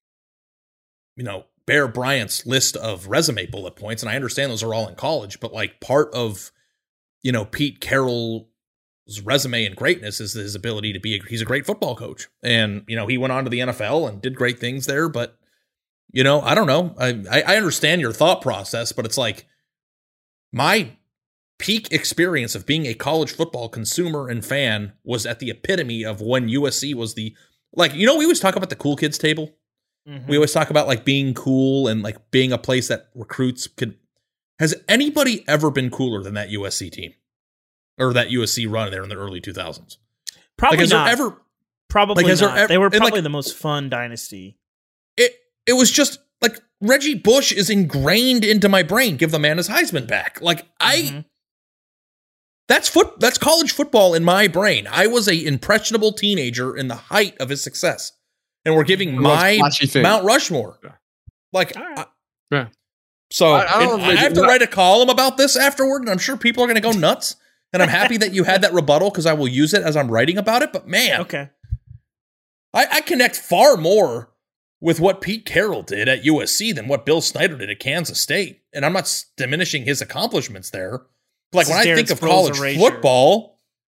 you know, Bear Bryant's list of resume bullet points, and I understand those are all in college, but like part of, you know, Pete Carroll's resume and greatness is his ability to be. A, he's a great football coach, and you know, he went on to the N F L and did great things there, but. You know, I don't know. I, I understand your thought process, but it's like my peak experience of being a college football consumer and fan was at the epitome of when U S C was the, like, you know, we always talk about the cool kids table. Mhm. We always talk about like being cool and like being a place that recruits could. Has anybody ever been cooler than that U S C team or that U S C run there in the early two thousands? Probably Like, has not. there ever, Probably like, has there not. ever- they were and, like- probably the most fun dynasty. it, it was just like Reggie Bush is ingrained into my brain. Give the man his Heisman back. Like I, Mhm. that's foot, that's college football in my brain. I was a impressionable teenager in the height of his success, and we're giving One of those my flashy things. Mount Rushmore. Yeah. Like, All right. I- Yeah. so I- I don't and know, I, maybe- have to write a column about this afterward, and I'm sure people are going to go nuts. And I'm happy that you had that rebuttal because I will use it as I'm writing about it. But man, Okay. I, I connect far more with what Pete Carroll did at U S C than what Bill Snyder did at Kansas State. And I'm not s- diminishing his accomplishments there. Like This when is I Darren think of Sproles' college erasure. football,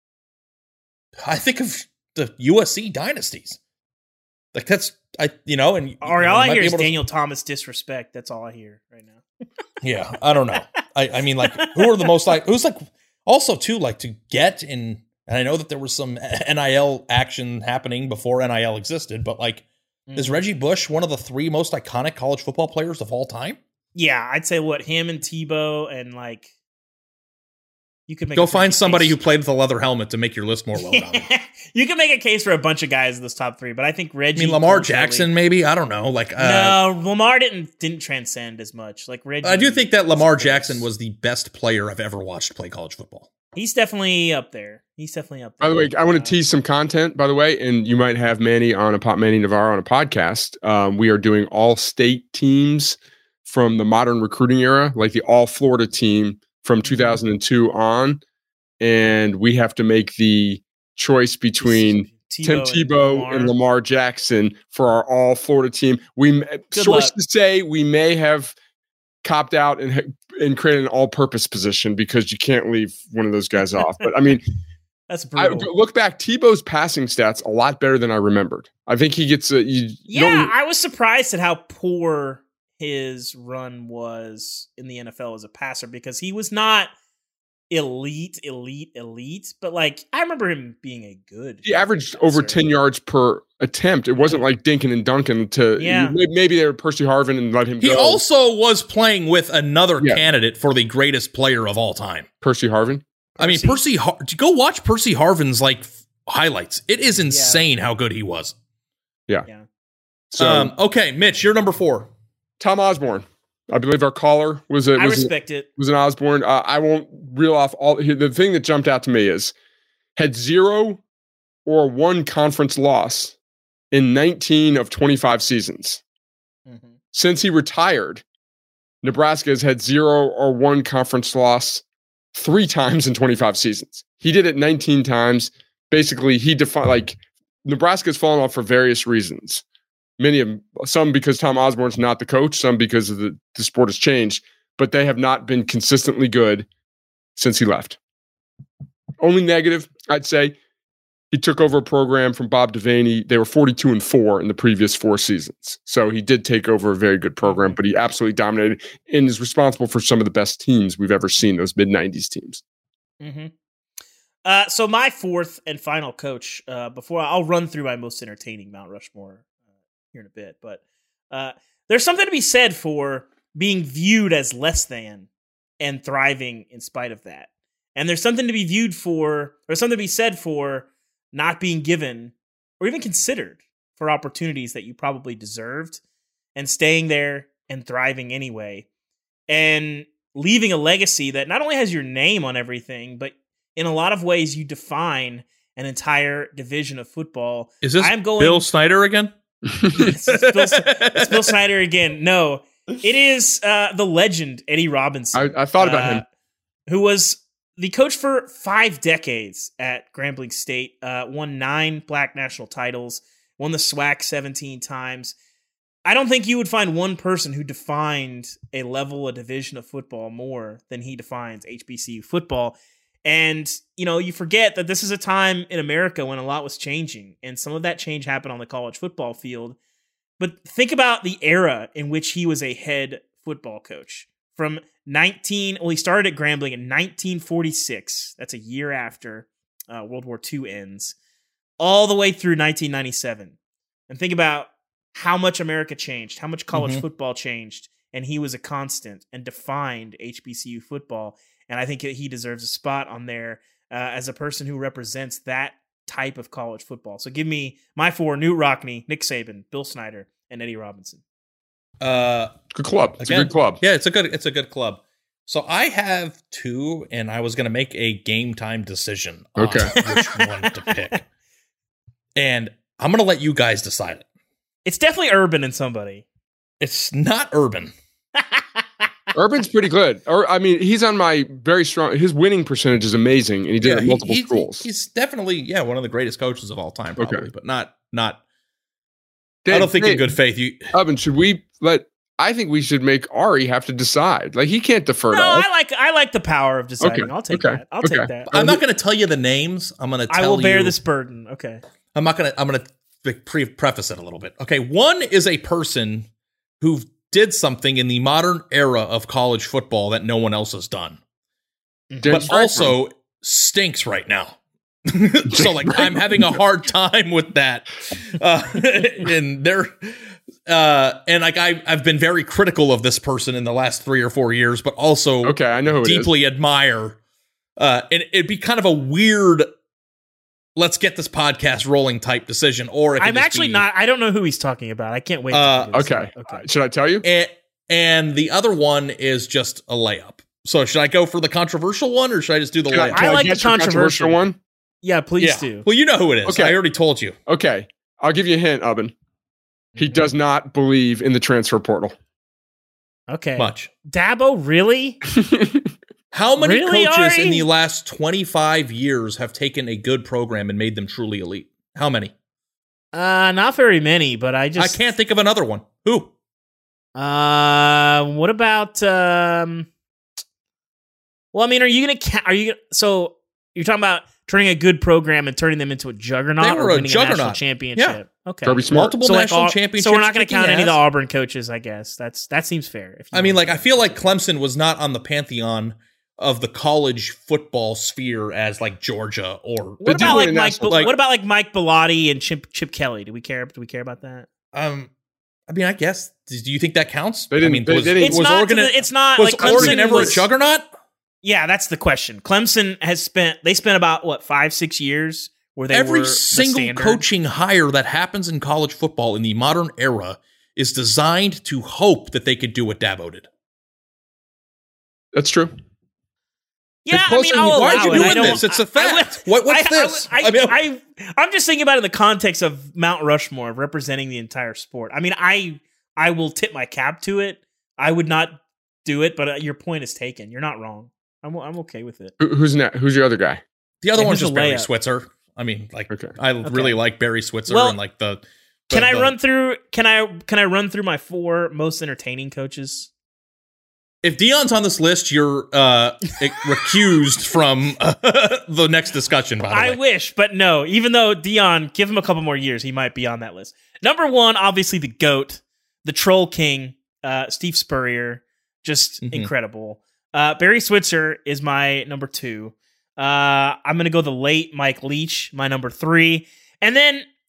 I think of the U S C dynasties. Like that's, I you know, and All right, you all I might hear be is able to- Daniel Thomas disrespect. That's all I hear right now. Yeah, I don't know. I, I mean, like, who are the most like? Who's like also too like to get in? And I know that there was some N I L action happening before N I L existed, but like, Mm. is Reggie Bush one of the three most iconic college football players of all time? Yeah, I'd say what him and Tebow and like you could make Go a find case- somebody who played with a leather helmet to make your list more well-rounded. You can make a case for a bunch of guys in this top three, but I think I Reggie. mean, Lamar definitely- Jackson, maybe. I don't know. Like, uh, no, Lamar didn't didn't transcend as much. Like Reggie, I do think that Lamar was- Jackson was the best player I've ever watched play college football. He's definitely up there. He's definitely up there. By the way, I want Uh, to tease some content, by the way, and you might have Manny on a pop Manny Navarro on a podcast. Um, we are doing all state teams from the modern recruiting era, like the all Florida team from two thousand two on. And we have to make the choice between Tim Tebow and Lamar Jackson for our all Florida team. We Good sources luck. say we may have copped out and and created an all-purpose position because you can't leave one of those guys off. But I mean, That's I, brutal. look back, Tebow's passing stats a lot better than I remembered. I think he gets a you, you Yeah, don't- I was surprised at how poor his run was in the N F L as a passer because he was not elite, elite, elite. But like, I remember him being a good. he averaged over passer. ten yards per attempt. It wasn't like Dinkin and Duncan to Yeah. maybe, maybe they were Percy Harvin and let him He go. also was playing with another Yeah. candidate for the greatest player of all time. Percy Harvin. I mean, Percy. Percy, Har- go watch Percy Harvin's like f- highlights. It is insane how good he was. Yeah. Yeah. So um, okay, Mitch, you're number four. Tom Osborne. I believe our caller was a I was, a, respect it. was an Osborne. Uh, I won't reel off all. The thing that jumped out to me is had zero or one conference loss in nineteen of twenty-five seasons. Mhm. Since he retired, Nebraska has had zero or one conference loss three times in twenty-five seasons. He did it nineteen times. Basically, he defined like Nebraska's fallen off for various reasons. Many of them, some because Tom Osborne's not the coach, some because of the, the sport has changed, but they have not been consistently good since he left. Only negative, I'd say, he took over a program from Bob Devaney. They were forty-two and four in the previous four seasons. So he did take over a very good program, but he absolutely dominated and is responsible for some of the best teams we've ever seen, those mid nineties teams. Mm-hmm. Uh, so my fourth and final coach, uh, before I'll run through my most entertaining Mount Rushmore uh, here in a bit. But uh, there's something to be said for being viewed as less than and thriving in spite of that. And there's something to be viewed for, or something to be said for not being given or even considered for opportunities that you probably deserved and staying there and thriving anyway. And leaving a legacy that not only has your name on everything, but in a lot of ways you define an entire division of football. Is this I'm going, Bill Snyder again? it's, it's, Bill, it's Bill Snyder again. No, it is uh, the legend Eddie Robinson. I, I thought about uh, him. Who was the coach for five decades at Grambling State, uh, won nine Black national titles, won the SWAC seventeen times. I don't think you would find one person who defined a level, a division of football more than he defines H B C U football. And, you know, you forget that this is a time in America when a lot was changing, and some of that change happened on the college football field. But think about the era in which he was a head football coach. From nineteen, well, he started at Grambling in nineteen forty-six. That's a year after uh, World War Two ends, all the way through nineteen ninety-seven. And think about how much America changed, how much college mm-hmm. football changed, and he was a constant and defined H B C U football. And I think he deserves a spot on there uh, as a person who represents that type of college football. So give me my four: Knute Rockne, Nick Saban, Bill Snyder, and Eddie Robinson. Uh, good club. It's again, a good club. Yeah, it's a good. It's a good club. So I have two, and I was going to make a game time decision on okay. which one to pick, and I'm going to let you guys decide it. It's definitely Urban and somebody. It's not Urban. Urban's pretty good. Or I mean, he's on my very strong. His winning percentage is amazing, and he did yeah, it at multiple he, schools. He's definitely yeah one of the greatest coaches of all time, probably, okay. but not not. Dave, I don't think Dave, in good faith. You, Urban, should we let? I think we should make Ari have to decide. Like he can't defer. No, to us. I like I like the power of deciding. Okay. I'll take okay. that. I'll okay. take that. I'm not going to tell you the names. I'm going to. tell I will bear you, this burden. Okay. I'm not going to. I'm going to pre- preface it a little bit. Okay, one is a person who did something in the modern era of college football that no one else has done, mm-hmm. but also stinks right now. So like I'm having a hard time with that, uh, and they're uh, and like I I've been very critical of this person in the last three or four years, but also okay, I know who deeply it is. admire. Uh, and it'd be kind of a weird. Let's get this podcast rolling type decision, or it I'm actually be, not. I don't know who he's talking about. I can't wait. Uh, to okay. okay. Should I tell you? And, and the other one is just a layup. So should I go for the controversial one, or should I just do the can layup? I, I like the controversial, controversial one. Yeah, please yeah. do. Well, you know who it is. Okay. I already told you. Okay, I'll give you a hint, Ubben. He does not believe in the transfer portal. Okay. Much. Dabo, really? How many really, coaches Ari? in the last twenty-five years have taken a good program and made them truly elite? How many? Uh, not very many, but I just I can't think of another one. Who? Uh, what about um? Well, I mean, are you gonna ca- are you gonna, so you're talking about turning a good program and turning them into a juggernaut? They were or a winning juggernaut. A national championship. Yeah. Okay. Kirby Smart. Multiple So, like, national all- championships. so we're not going to kicking count any of the ass. Auburn coaches, I guess. That's that seems fair. If you I mean, want like, to. I feel like Clemson was not on the pantheon of the college football sphere as like Georgia or. What do about win like a Mike? national- like- what about like Mike Bellotti and Chip Chip Kelly? Do we care? Do we care about that? Um, I mean, I guess. Do you think that counts? They didn't- I mean, they was, didn't- It's was not. Oregon? to the, it's not was like Clemson Oregon ever was, a juggernaut? Yeah, that's the question. Clemson has spent. They spent about what five, six years where they Every were the single standard. coaching hire that happens in college football in the modern era is designed to hope that they could do what Dabo did. That's true. Yeah, It's I mean, closer- I'll Why allow are you it. doing I don't- this? It's a I- I fact. would- What- what's I, this? I, I mean- I, I, I'm just thinking about it in the context of Mount Rushmore representing the entire sport. I mean, I I will tip my cap to it. I would not do it, but uh, your point is taken. You're not wrong. I'm I'm okay with it. Who, who's next? Who's your other guy? The other Yeah, one's who's just the Barry layup? Switzer. I mean, like, Okay. I really like Barry Switzer Well, and like the. the Can I the- run through? Can I can I run through my four most entertaining coaches? If Dion's on this list, you're uh, recused from uh, the next discussion. By the I way, wish, but no. Even though Dion, give him a couple more years, he might be on that list. Number one, obviously the GOAT, the Troll King, uh, Steve Spurrier, just Mhm. incredible. Uh, Barry Switzer is my number two. Uh, I'm gonna go the late Mike Leach, my number three, and then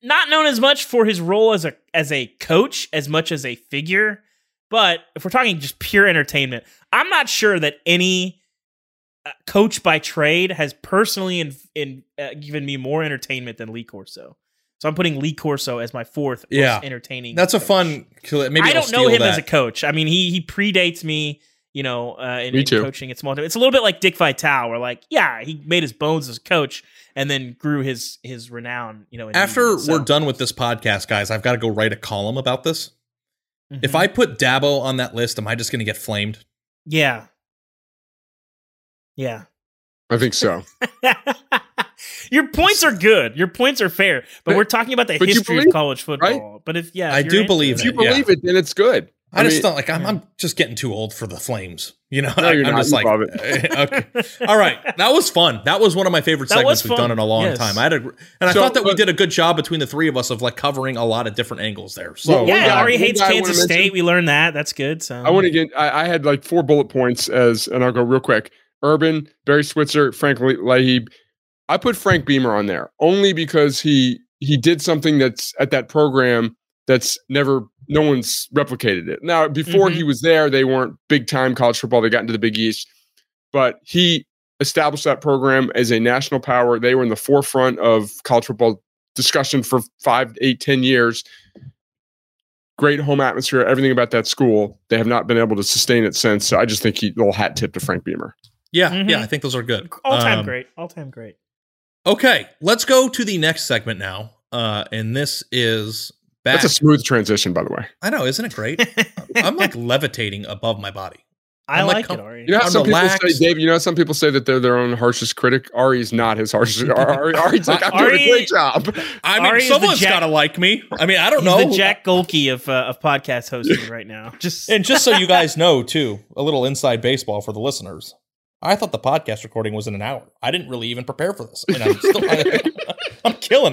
not known as much for his role as a as a coach as much as a figure. But if we're talking just pure entertainment, I'm not sure that any uh, coach by trade has personally in, in, uh, given me more entertainment than Lee Corso. So I'm putting Lee Corso as my fourth yeah. most entertaining. That's coach. a fun. Maybe I don't know him that. as a coach. I mean, he he predates me. You know, uh, in, Me in too. coaching at small. It's a little bit like Dick Vitale, where like, yeah, he made his bones as a coach and then grew his his renown. You know, in After media, so. we're done with this podcast, guys, I've got to go write a column about this. Mhm. If I put Dabo on that list, am I just going to get flamed? yeah, yeah. I think so. Your points are good. Your points are fair, but, But- we're talking about the but you history believe of college football. right? But if yeah, I if do you're into believe it, If you it, yeah. believe it, then it's good. I, just mean, don't like. I'm. I'm just getting too old for the Flames. You know. No, I, you're I'm not. just You like. love it. Okay. All right. That was fun. That was one of my favorite That was segments we've fun. done in a long Yes. time. I had a, and I So, thought that we but- did a good job between the three of us of like covering a lot of different angles there. So Well, yeah, guy- Ari one hates guy I wanna Kansas mention- State. We learned that. That's good. So I want to get. I, I had like four bullet points as, and I'll go real quick. Urban, Barry Switzer, Frank Le- Lahib. I put Frank Beamer on there only because he he did something that's at that program that's never no one's replicated it. Now before Mhm. he was there, they weren't big time college football. They got into the Big East, but he established that program as a national power. They were in the forefront of college football discussion for five, eight, ten years. Great home atmosphere, everything about that school. They have not been able to sustain it since. So I just think he little hat tip to Frank Beamer. yeah, Mhm. yeah. I think those are good. all time Um, great. All time great. Okay, let's go to the next segment now. Uh, and this is back. That's a smooth transition, by the way. I know, isn't it great? I'm like levitating above my body. I I'm like like com- it, Ari. You know how I'm some people relaxed. say, Dave, you know how some people say that they're their own harshest critic? Ari's not his harshest. Ari, Ari's like, I'm doing Ari- a great job. I mean, Ari is the someone's Jack- got to like me. I mean, I don't He's know. the Jack Golke of uh, of podcast hosting right now. Just And just so you guys know, too, a little inside baseball for the listeners. I thought the podcast recording was in an hour. I didn't really even prepare for this. And I'm still, I'm killing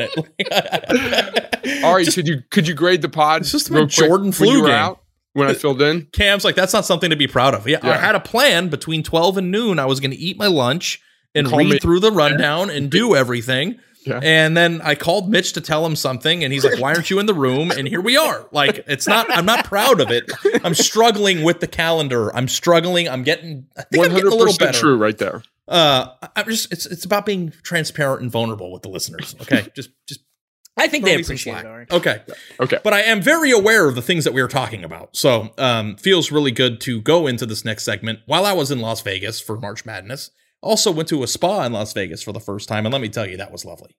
it. Ari, Just- could you could you grade the pod? It's just real a Jordan quick when flu you were game. out when I filled in? Cam's like, that's not something to be proud of. Yeah, I Yeah. had a plan between twelve and noon. I was going to eat my lunch and Call read me. through the rundown and do everything. Yeah. And then I called Mitch to tell him something, and he's like, "Why aren't you in the room?" And here we are. Like, it's not. I'm not proud of it. I'm struggling with the calendar. I'm struggling. I'm getting. I think One I'm getting hundred a little percent better. true, right there. Uh, I'm just. It's it's about being transparent and vulnerable with the listeners. Okay, just just. I think throw they me some appreciate it, slack. Ari. Okay. Okay. But I am very aware of the things that we were talking about. So um, feels really good to go into this next segment. While I was in Las Vegas for March Madness, also went to a spa in Las Vegas for the first time. And let me tell you, that was lovely.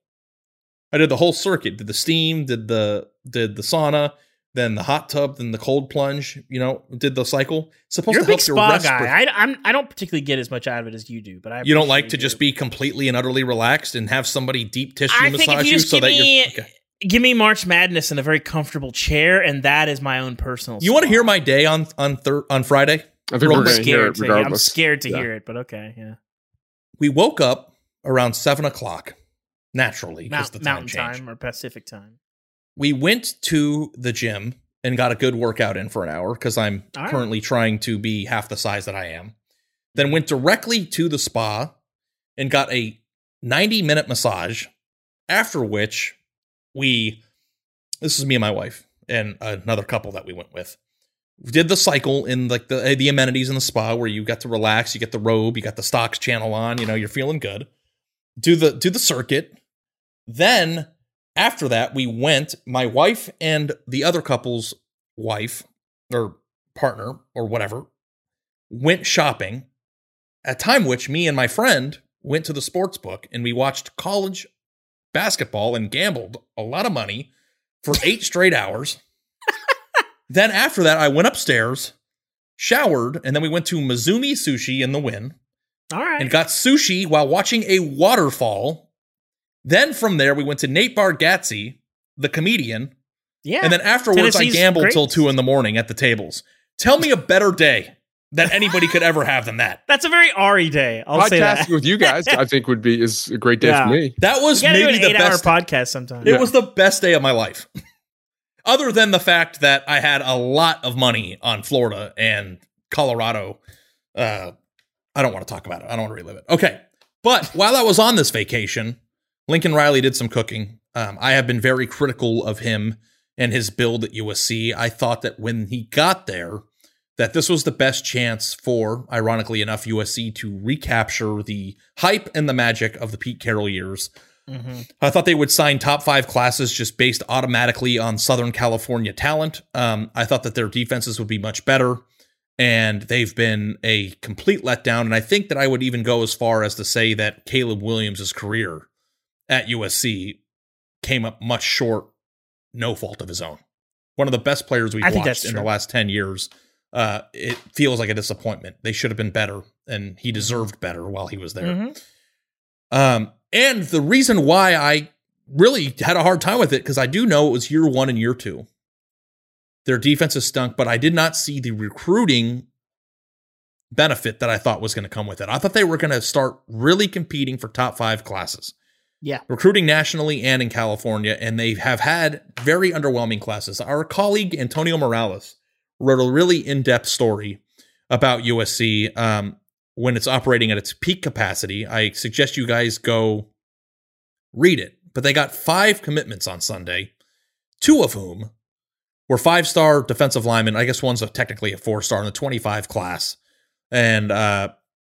I did the whole circuit, did the steam, did the did the sauna, then the hot tub, then the cold plunge, you know, did the cycle. It's supposed You're a to help big your spa respiratory. guy. I, I'm, I don't particularly get as much out of it as you do, but I You don't like appreciate to you. just be completely and utterly relaxed and have somebody deep tissue I think if massage you you just so give that me- you're okay. Give me March Madness in a very comfortable chair, and that is my own personal. You want to spa. hear my day on on thir- on Friday? I think Real we're I'm going to hear scared. it To, regardless. I'm scared to Yeah. hear it, but okay, yeah. We woke up around seven o'clock, naturally, because Mount, the time Mountain changed. time or Pacific time. We went to the gym and got a good workout in for an hour because I'm All right. currently trying to be half the size that I am. Then went directly to the spa and got a ninety minute massage, after which we, this is me and my wife and another couple that we went with, we did the cycle in like the the amenities in the spa where you got to relax, you get the robe, you got the stocks channel on, you know, you're feeling good. Do the do the circuit. Then after that, we went, my wife and the other couple's wife or partner or whatever went shopping, at time which me and my friend went to the sports book and we watched college basketball and gambled a lot of money for eight straight hours. Then after that, I went upstairs, showered, and then we went to Mizumi Sushi in the Wynn All right. and got sushi while watching a waterfall. Then from there, we went to Nate Bargatze, the comedian. yeah. And then afterwards, Tennessee's I gambled great. till two in the morning at the tables. Tell me a better day that anybody could ever have than that. That's a very Ari day. I'll say that. Podcasting with you guys, I think, would be is a great day Yeah. for me. That was We gotta do maybe an the eight-hour best. podcast sometime. It was the best day of my life. Other than the fact that I had a lot of money on Florida and Colorado. Uh, I don't want to talk about it. I don't want to relive it. Okay. But while I was on this vacation, Lincoln Riley did some cooking. Um, I have been very critical of him and his build at U S C. I thought that when he got there, that this was the best chance for, ironically enough, U S C to recapture the hype and the magic of the Pete Carroll years. Mm-hmm. I thought they would sign top five classes just based automatically on Southern California talent. Um, I thought that their defenses would be much better, and they've been a complete letdown. And I think that I would even go as far as to say that Caleb Williams' career at U S C came up much short, no fault of his own. One of the best players we've watched in the last ten years. Uh, it feels like a disappointment. They should have been better, and he deserved better while he was there. Mm-hmm. Um, and the reason why I really had a hard time with it, because I do know it was year one and year two. Their defenses stunk, but I did not see the recruiting benefit that I thought was going to come with it. I thought they were going to start really competing for top five classes. Yeah. Recruiting nationally and in California, and they have had very underwhelming classes. Our colleague, Antonio Morales, wrote a really in-depth story about U S C um, when it's operating at its peak capacity. I suggest you guys go read it. But they got five commitments on Sunday, two of whom were five-star defensive linemen. I guess one's a, technically a four-star in the twenty-five class. And uh,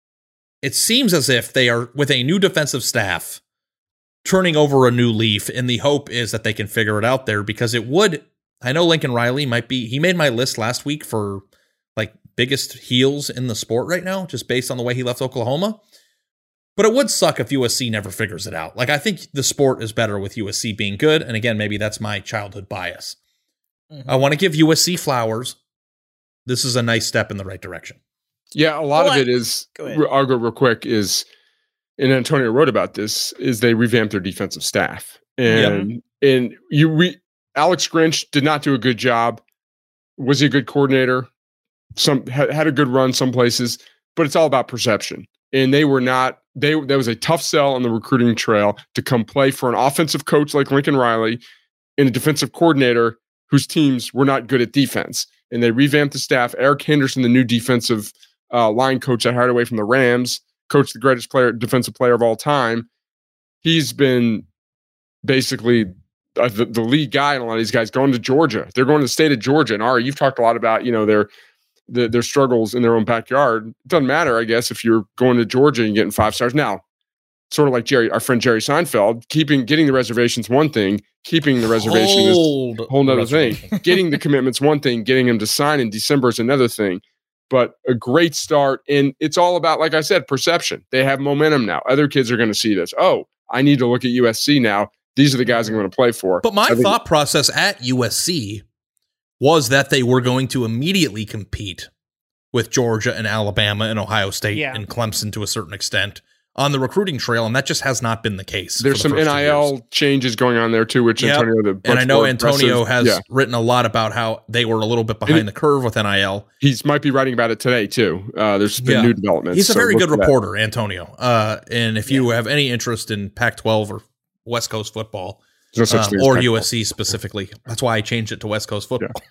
it seems as if they are, with a new defensive staff, turning over a new leaf, and the hope is that they can figure it out there, because it would... I know Lincoln Riley might be, he made my list last week for like biggest heels in the sport right now, just based on the way he left Oklahoma. But it would suck if U S C never figures it out. Like, I think the sport is better with U S C being good. And again, maybe that's my childhood bias. Mm-hmm. I want to give U S C flowers. This is a nice step in the right direction. Yeah, a lot well, of it is, go I'll go real quick, is, and Antonio wrote about this, is they revamped their defensive staff. And, yep. and you re, Alex Grinch did not do a good job. Was he a good coordinator? Some had, had a good run some places, but it's all about perception. And they were not, they, that was a tough sell on the recruiting trail to come play for an offensive coach like Lincoln Riley and a defensive coordinator whose teams were not good at defense. And they revamped the staff. Eric Henderson, the new defensive uh, line coach I hired away from the Rams, coach the greatest player, defensive player of all time. He's been basically Uh, the, the lead guy and a lot of these guys going to Georgia. They're going to the state of Georgia. And Ari, you've talked a lot about, you know, their, their their struggles in their own backyard. It doesn't matter, I guess, if you're going to Georgia and getting five stars. Now, sort of like Jerry, our friend Jerry Seinfeld, keeping getting the reservations one thing, keeping the reservation Hold is a whole nother thing. Getting the commitments one thing, getting them to sign in December is another thing. But a great start, and it's all about, like I said, perception. They have momentum now. Other kids are going to see this. Oh, I need to look at U S C now. These are the guys I'm going to play for. But my think- thought process at U S C was that they were going to immediately compete with Georgia and Alabama and Ohio State yeah. and Clemson to a certain extent on the recruiting trail, and that just has not been the case. There's the some N I L changes going on there too, which yep. Antonio, the and I know Antonio has yeah. written a lot about how they were a little bit behind the curve with N I L. He might be writing about it today too. Uh, there's been yeah. new developments. He's a so very good reporter, that. Antonio. Uh, and if you yeah. have any interest in Pac twelve or West Coast football, no um, or U S C specifically. That's why I changed it to West Coast football.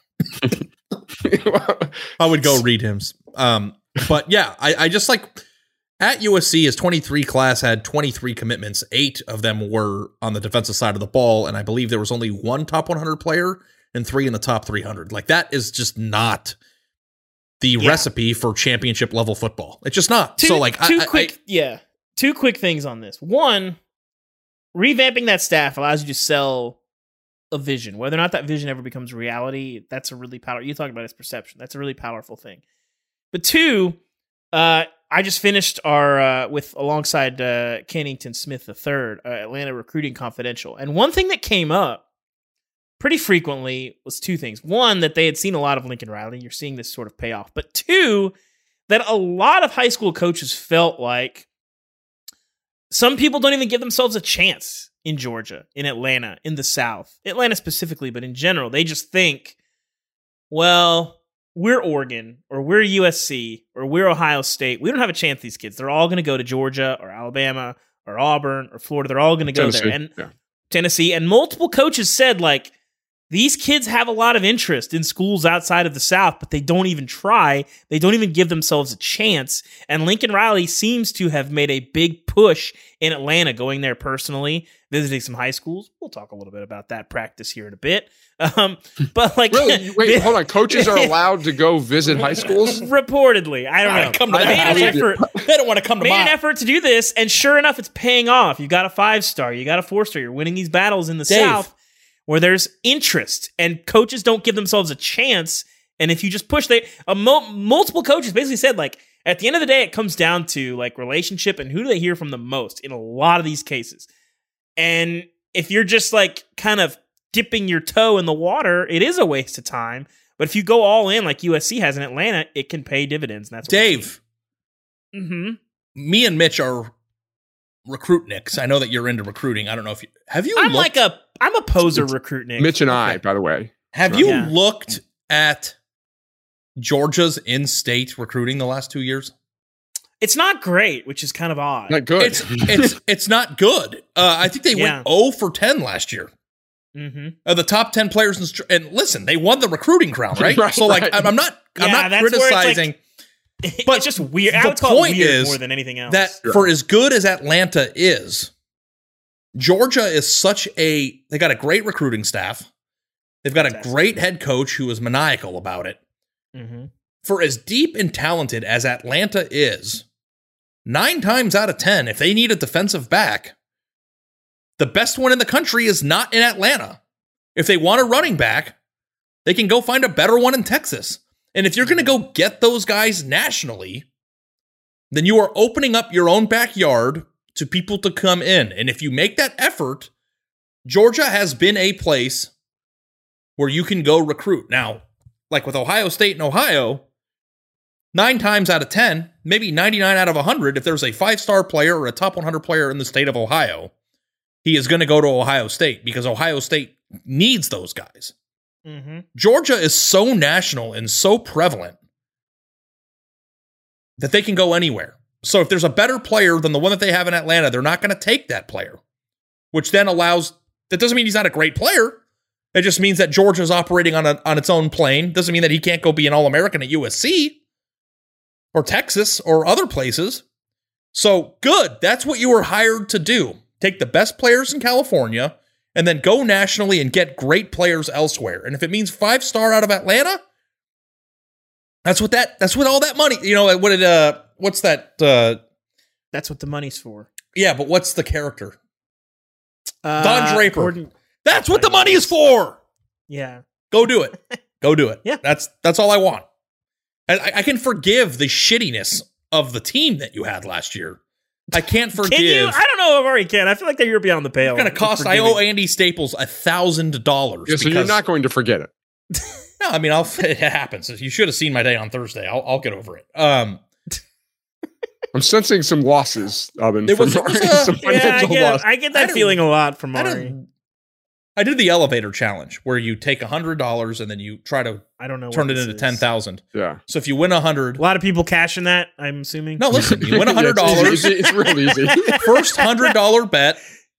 Yeah. I would go read him. Um, but yeah, I, I just like at U S C, his twenty-three class had twenty-three commitments. Eight of them were on the defensive side of the ball. And I believe there was only one top one hundred player and three in the top three hundred. Like, that is just not the yeah. recipe for championship level football. It's just not. Two, so like, two I, quick, I, yeah, two quick things on this. One, revamping that staff allows you to sell a vision. Whether or not that vision ever becomes reality, that's a really powerful. You talk about its perception. That's a really powerful thing. But two, uh, I just finished our uh, with alongside uh, Kennington Smith the third, uh, Atlanta Recruiting Confidential, and one thing that came up pretty frequently was two things. One, that they had seen a lot of Lincoln Riley. You're seeing this sort of payoff. But two, that a lot of high school coaches felt like some people don't even give themselves a chance in Georgia, in Atlanta, in the South. Atlanta specifically, but in general, they just think, well, we're Oregon, or we're U S C, or we're Ohio State. We don't have a chance, these kids. They're all going to go to Georgia, or Alabama, or Auburn, or Florida. They're all going to go Tennessee, there. And yeah. Tennessee. And multiple coaches said, like, these kids have a lot of interest in schools outside of the South, but they don't even try. They don't even give themselves a chance. And Lincoln Riley seems to have made a big push in Atlanta, going there personally, visiting some high schools. We'll talk a little bit about that practice here in a bit. Um, but like, really? Wait, hold on. Coaches are allowed to go visit high schools? Reportedly, I don't know. Come to I made an that. effort. They don't want to come to Made mine. an effort to do this, and sure enough, it's paying off. You got a five star, you got a four star. You're winning these battles in the Dave. South where there's interest, and coaches don't give themselves a chance. And if you just push, they uh, mo- multiple coaches basically said, like, at the end of the day, it comes down to like relationship and who do they hear from the most in a lot of these cases. And if you're just like kind of dipping your toe in the water, it is a waste of time. But if you go all in like U S C has in Atlanta, it can pay dividends. And that's what Dave, mm-hmm. me and Mitch are recruit nicks. I know that you're into recruiting. I don't know if you have you. I'm looked, like a I'm a poser recruit, Nick. Mitch and I, by the way. Have you Yeah. looked at Georgia's in-state recruiting the last two years? It's not great, which is kind of odd. Not good. It's it's it's not good. Uh, I think they Yeah. went zero for ten last year. Mm-hmm. Of the top ten players in str- and listen, they won the recruiting crown, right? Right, so like, right. I'm I'm not I'm Yeah, not that's where it's like- criticizing But But it's just weird. I the would call point it weird is more than anything else. that for as good as Atlanta is, Georgia is such a they got a great recruiting staff. They've got a Fantastic. great head coach who is maniacal about it. mm-hmm. For as deep and talented as Atlanta is, nine times out of ten, if they need a defensive back, the best one in the country is not in Atlanta. If they want a running back, they can go find a better one in Texas. And if you're going to go get those guys nationally, then you are opening up your own backyard to people to come in. And if you make that effort, Georgia has been a place where you can go recruit. Now, like with Ohio State and Ohio, nine times out of ten, maybe ninety-nine out of one hundred, if there's a five-star player or a top one hundred player in the state of Ohio, he is going to go to Ohio State because Ohio State needs those guys. Mm-hmm. Georgia is so national and so prevalent that they can go anywhere. So if there's a better player than the one that they have in Atlanta, they're not going to take that player, which then allows, that doesn't mean he's not a great player. It just means that Georgia's operating on a, on its own plane. Doesn't mean that he can't go be an All-American at U S C or Texas or other places. So good. That's what you were hired to do. Take the best players in California and then go nationally and get great players elsewhere. And if it means five star out of Atlanta, that's what that, that's what all that money, you know, what it, uh, what's that, uh, That's what the money's for. yeah, but what's the character? Uh, Don Draper. Gordon- That's what the money is for. yeah. Go do it. Go do it. Yeah. That's that's all I want. I, I can forgive the shittiness of the team that you had last year. I can't forgive. Can you? I don't know if I already can. I feel like that you're beyond the pale. It's going to cost. I owe Andy Staples a thousand dollars. Yeah, so you're not going to forget it. No, I mean, I'll. It happens. You should have seen my day on Thursday. I'll, I'll get over it. Um, I'm sensing some losses, Oven. There was- from there was Mari, a- some Yeah, I financial get, loss. I get I that don't- feeling a lot from I, Mari. don't, I did the elevator challenge where you take a hundred dollars and then you try to I don't know. turn what it this into is. ten thousand. Yeah. So if you win a hundred, A lot of people cashing that. I'm assuming. no, listen, you win a hundred Yeah, dollars. it's, easy. it's real easy. First hundred dollar bet,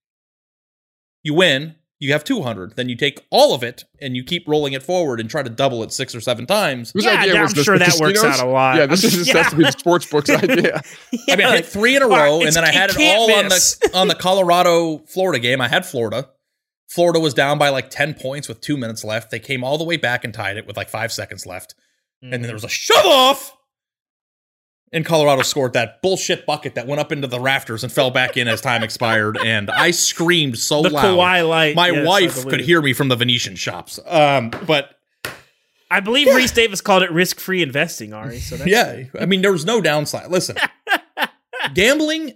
you win. You have two hundred. Then you take all of it and you keep rolling it forward and try to double it six or seven times. Whose Yeah, idea I'm was this? sure The that works casinos? out a lot. Yeah, this I'm- is just yeah. has to be the sports book's idea. I mean, I hit three in a All right, row, and it's- then I it had it can't all on miss. the on the Colorado Florida game. I had Florida. Florida was down by like ten points with two minutes left. They came all the way back and tied it with like five seconds left. And then there was a shove off. And Colorado scored that bullshit bucket that went up into the rafters and fell back in as time expired. And I screamed so the loud. Kawhi light. My yes, I wife believe. could hear me from the Venetian shops. Um, but I believe Reese Davis called it risk-free investing, Ari. So that's yeah, I mean, there was no downside. Listen, gambling,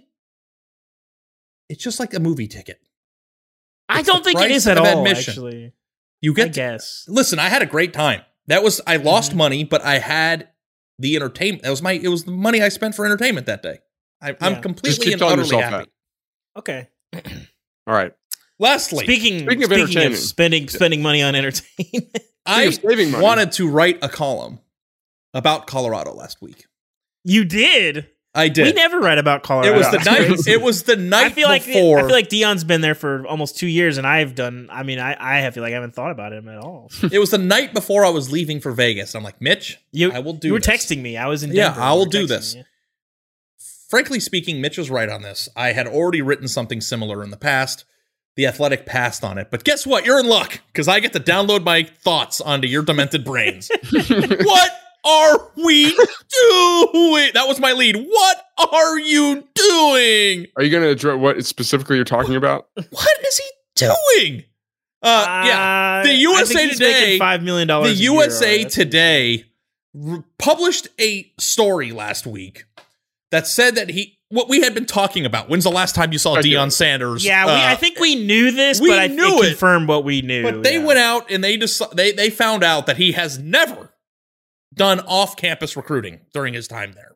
it's just like a movie ticket. I It's don't the think it price is at of all. admission. Actually, You I get guess. Listen, I had a great time. That was I lost Mhm. money, but I had the entertainment. That was my it was the money I spent for entertainment that day. I, Yeah. I'm Just completely keep and telling utterly yourself happy. Okay. All right. Lastly, Speaking, Speaking of speaking entertaining. of spending spending money on entertainment, I of saving money. wanted to write a column about Colorado last week. you did. I did. We never read about Colorado. It was the night. It was the night I feel like before. I feel like Deion's been there for almost two years, and I've done. I mean, I I feel like I haven't thought about him at all. It was the night before I was leaving for Vegas. I'm like, Mitch, You, I will do. You were this. texting me. I was in. Yeah, Denver. I You will were do texting this. me. Frankly speaking, Mitch was right on this. I had already written something similar in the past. The Athletic passed on it, but guess what? You're in luck because I get to download my thoughts onto your demented brains. What are we doing? That was my lead. What are you doing? Are you going to address what specifically you're talking about? What is he doing? Uh, yeah, the U S A Today, five million dollars. the U S A Today r- published a story last week that said that he. What we had been talking about. When's the last time you saw I do. Deion Sanders? Yeah, we, uh, I think we knew this, we but I knew it it. confirmed what we knew. But they yeah. went out and they just they they found out that he has never done off-campus recruiting during his time there.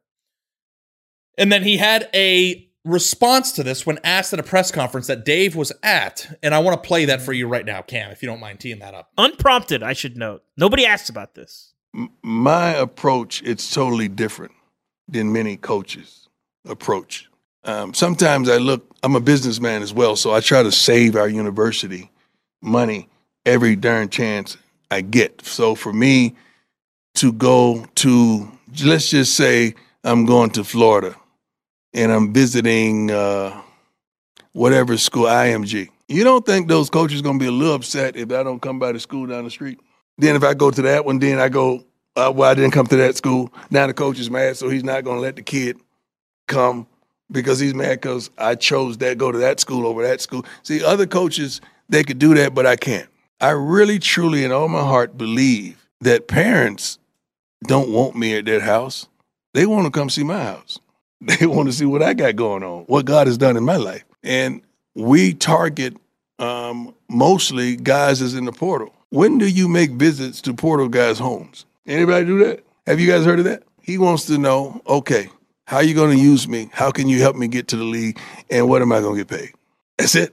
And then he had a response to this when asked at a press conference that Dave was at, and I want to play that for you right now, Cam, if you don't mind teeing that up. Unprompted, I should note. Nobody asked about this. M- my approach, it's totally different than many coaches' approach. Um, sometimes I look, I'm a businessman as well, so I try to save our university money every darn chance I get. So for me to go to, let's just say I'm going to Florida and I'm visiting uh, whatever school, I M G. You don't think those coaches are going to be a little upset if I don't come by the school down the street? Then if I go to that one, then I go, uh, well, I didn't come to that school. Now the coach is mad, so he's not going to let the kid come because he's mad because I chose that, go to that school over that school. See, other coaches, they could do that, but I can't. I really, truly, in all my heart, believe that parents don't want me at their house. They want to come see my house. They want to see what I got going on, what God has done in my life. And we target um, mostly guys that's in the portal. When do you make visits to portal guys' homes? Anybody do that? Have you guys heard of that? He wants to know, okay, how are you going to use me? How can you help me get to the league? And what am I going to get paid? That's it.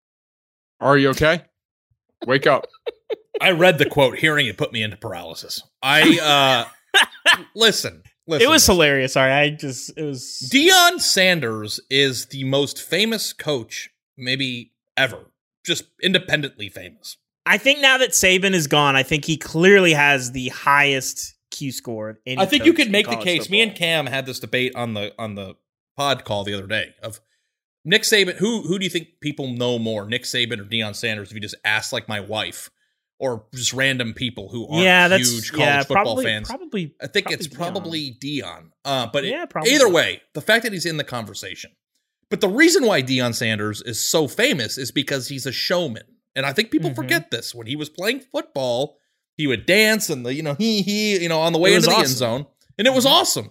Are you okay? Wake up. I read the quote. Hearing it put me into paralysis. I, uh, listen, listen. It was hilarious. Sorry, I just, it was. Deion Sanders is the most famous coach maybe ever. Just independently famous. I think now that Saban is gone, I think he clearly has the highest Q score of any I think you coach could in make the college case. football. Me and Cam had this debate on the on the pod call the other day of Nick Saban. Who who do you think people know more, Nick Saban or Deion Sanders? If you just ask like my wife or just random people who aren't yeah, that's, huge college yeah, football probably, fans, Probably, I think probably it's Deion. probably Deion. Uh, but Yeah, it- probably. either way, the fact that he's in the conversation. But the reason why Deion Sanders is so famous is because he's a showman. And I think people Mhm. forget this. When he was playing football, he would dance and the, you know, he, he, you know, on the way It into was the end awesome. zone. And it was Mhm. awesome.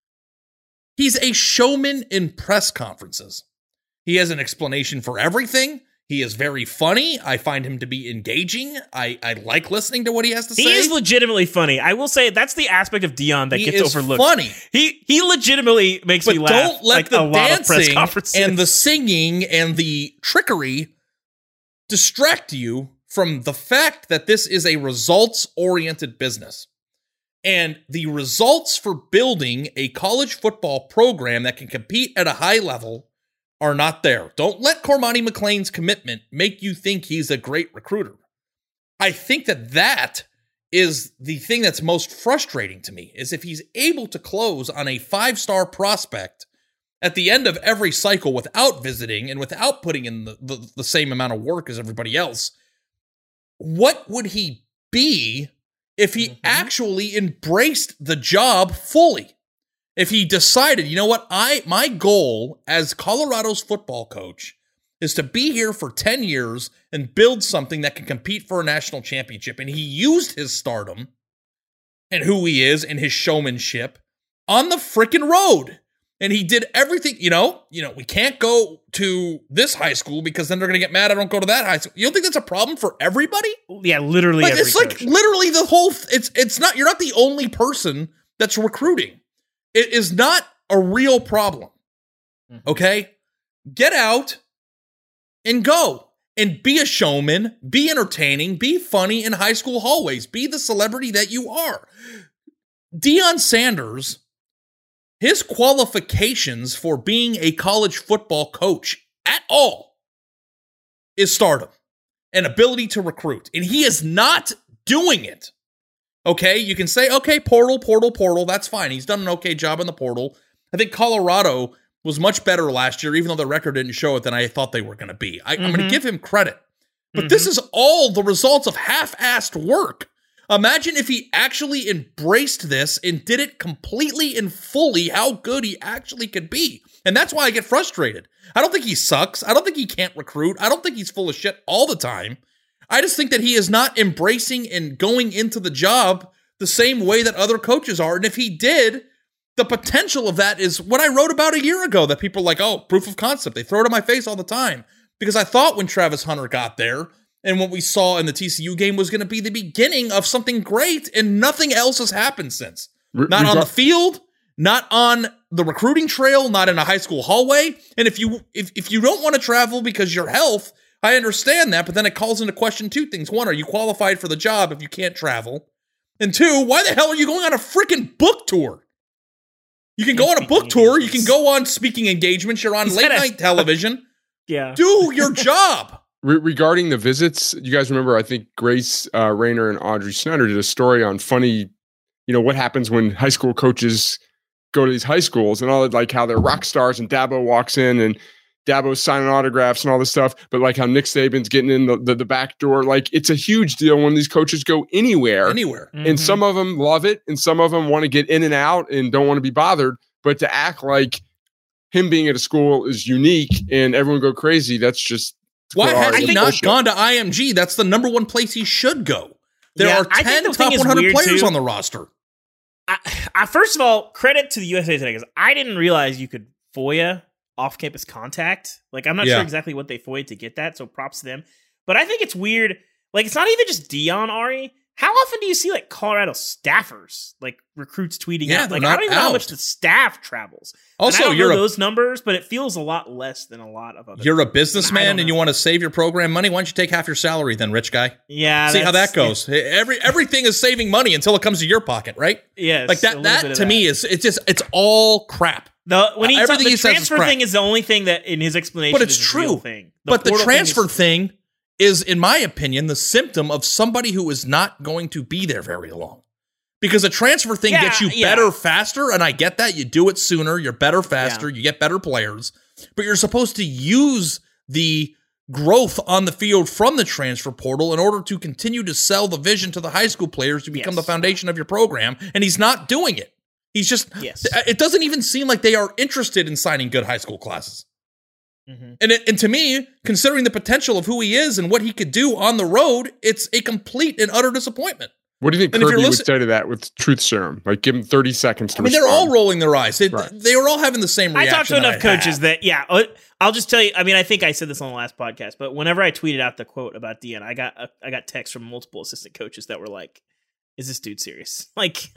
He's a showman in press conferences. He has an explanation for everything. He is very funny. I find him to be engaging. I, I like listening to what he has to He say. is legitimately funny. I will say that's the aspect of Deion that He gets is overlooked. funny. He he legitimately makes But me laugh. don't let like the a lot of press dancing conferences. and the singing and the trickery distract you from the fact that this is a results-oriented business. And the results for building a college football program that can compete at a high level are not there. Don't let Cormani McClain's commitment make you think he's a great recruiter. I think that that is the thing that's most frustrating to me, is if he's able to close on a five-star prospect at the end of every cycle without visiting and without putting in the, the, the same amount of work as everybody else, what would he be if he mm-hmm. actually embraced the job fully? If he decided, you know what, I my goal as Colorado's football coach is to be here for ten years and build something that can compete for a national championship. And he used his stardom and who he is and his showmanship on the freaking road. And he did everything, you know, you know, we can't go to this high school because then they're going to get mad I don't go to that high school. You don't think that's a problem for everybody? Yeah, literally like, every it's like coach. literally the whole, it's it's not, you're not the only person that's recruiting. It is not a real problem. Okay? Get out and go. And be a showman, be entertaining, be funny in high school hallways, be the celebrity that you are. Deion Sanders his qualifications for being a college football coach at all is stardom and ability to recruit. And he is not doing it. Okay, you can say, okay, portal, portal, portal. That's fine. He's done an okay job in the portal. I think Colorado was much better last year, even though the record didn't show it, than I thought they were going to be. I, mm-hmm. I'm going to give him credit. But mm-hmm. this is all the results of half-assed work. Imagine if he actually embraced this and did it completely and fully, how good he actually could be. And that's why I get frustrated. I don't think he sucks. I don't think he can't recruit. I don't think he's full of shit all the time. I just think that he is not embracing and going into the job the same way that other coaches are. And if he did, the potential of that is what I wrote about a year ago, that people are like, oh, proof of concept. They throw it in my face all the time. Because I thought when Travis Hunter got there, and what we saw in the T C U game was going to be the beginning of something great, and nothing else has happened since. Not Reg- on the field, not on the recruiting trail, not in a high school hallway. And if you if, if you don't want to travel because your health, I understand that, but then it calls into question two things. One, are you qualified for the job if you can't travel? And two, why the hell are you going on a freaking book tour? You can go on a book tour. You can go on speaking engagements. You're on late night television. Yeah. Do your job. Re- regarding the visits, you guys remember, I think Grace uh, Rayner and Audrey Snyder did a story on funny, you know, what happens when high school coaches go to these high schools and all, like how they're rock stars and Dabo walks in and Dabo's signing autographs and all this stuff, but like how Nick Saban's getting in the, the, the back door. Like, it's a huge deal when these coaches go anywhere. Anywhere. Mm-hmm. And Mm-hmm. some of them love it and some of them want to get in and out and don't want to be bothered. But to act like him being at a school is unique and everyone go crazy, that's just... Why has he not bullshit. gone to I M G? That's the number one place he should go. There Yeah, are I think ten the thing top is one hundred weird, players too. on the roster. I, I, first of all, credit to the U S A Today, because I didn't realize you could FOIA off-campus contact. Like, I'm not Yeah. sure exactly what they FOIA'd to get that, so props to them. But I think it's weird. Like, it's not even just Dion, Ari. How often do you see, like, Colorado staffers, like, recruits tweeting Yeah, out? they're Like, I not don't even know how out. much the staff travels. Also, and I don't you're know a- those numbers, but it feels a lot less than a lot of other. You're a I businessman don't and you know. want to save your program money. Why don't you take half your salary then, rich guy? Yeah, See how that that's- goes. Every everything is saving money until it comes to your pocket, right? Yes, Like a that. little That bit of to that. me is it's just it's all crap. The when he Uh, ta- everything the he says is transfer crap. thing is the only thing that in his explanation, But it's is a real true. thing. but the portal thing transfer is- thing is, in my opinion, the symptom of somebody who is not going to be there very long. Because a transfer thing Yeah, gets you yeah. better faster, and I get that. You do it sooner, you're better faster, you get better players. But you're supposed to use the growth on the field from the transfer portal in order to continue to sell the vision to the high school players to become Yes. the foundation of your program, and he's not doing it. He's just, Yes. it doesn't even seem like they are interested in signing good high school classes. Mhm. And, it, and to me, considering the potential of who he is and what he could do on the road, it's a complete and utter disappointment. What do you think And if Kirby you're would listen- say to that with truth serum? Like, give him thirty seconds to I mean, respond. they're all rolling their eyes. They, Right. they were all having the same I reaction. talked to enough that I coaches had. that, yeah, uh, I'll just tell you. I mean, I think I said this on the last podcast, but whenever I tweeted out the quote about Dion, I got uh, I got texts from multiple assistant coaches that were like, "Is this dude serious?" Like,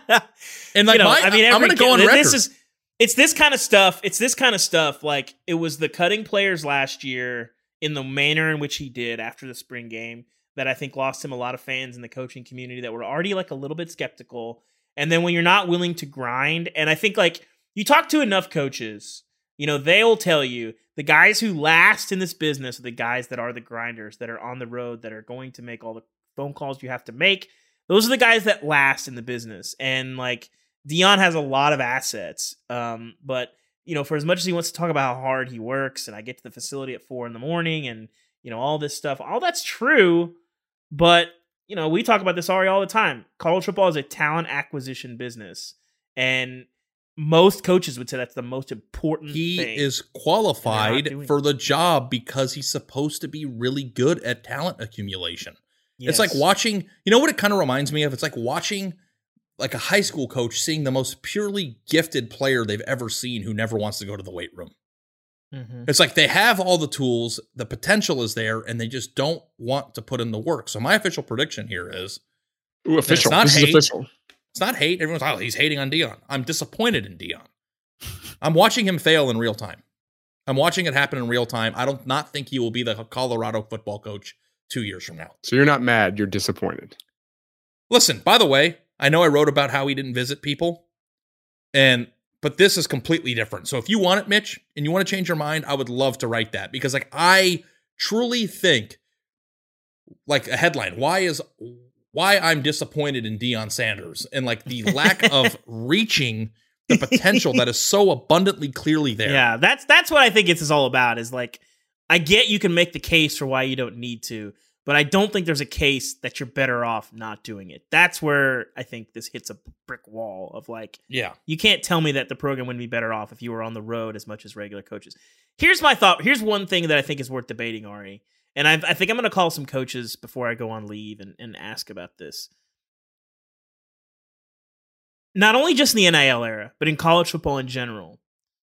And like you know, my, I mean, I'm every going to go on kid- record. This is it's this kind of stuff. It's this kind of stuff. Like, it was the cutting players last year in the manner in which he did after the spring game that I think lost him a lot of fans in the coaching community that were already like a little bit skeptical. And then when you're not willing to grind, and I think like you talk to enough coaches, you know, they'll tell you the guys who last in this business are the guys that are the grinders, that are on the road, that are going to make all the phone calls you have to make. Those are the guys that last in the business. And like Dion has a lot of assets. Um, but you know, for as much as he wants to talk about how hard he works, and I get to the facility at four in the morning and, you know, all this stuff, all that's true. But, you know, we talk about this already all the time. College football is a talent acquisition business. And most coaches would say that's the most important he thing. is And they're qualified not doing for the job because he's supposed to be really good at talent accumulation. Yes. It's like watching, you know what it kind of reminds me of? It's like watching like a high school coach seeing the most purely gifted player they've ever seen who never wants to go to the weight room. Mhm. It's like they have all the tools, the potential is there, and they just don't want to put in the work. So my official prediction here is Ooh, official. not This hate. is official. it's not hate. Everyone's like, oh, he's hating on Dion. I'm disappointed in Dion. I'm watching him fail in real time. I'm watching it happen in real time. I don't not think he will be the Colorado football coach two years from now. So you're not mad. You're disappointed. Listen, by the way, I know I wrote about how he didn't visit people, and but this is completely different. So if you want it, Mitch, and you want to change your mind, I would love to write that, because like I truly think, like a headline, why is why I'm disappointed in Deion Sanders, and like the lack of reaching the potential that is so abundantly clearly there. Yeah, that's that's what I think it's all about. Is like, I get you can make the case for why you don't need to, but I don't think there's a case that you're better off not doing it. That's where I think this hits a brick wall of like, yeah, you can't tell me that the program wouldn't be better off if you were on the road as much as regular coaches. Here's my thought. Here's one thing that I think is worth debating, Ari. And I've, I think I'm going to call some coaches before I go on leave and, and ask about this. Not only just in the N I L era, but in college football in general.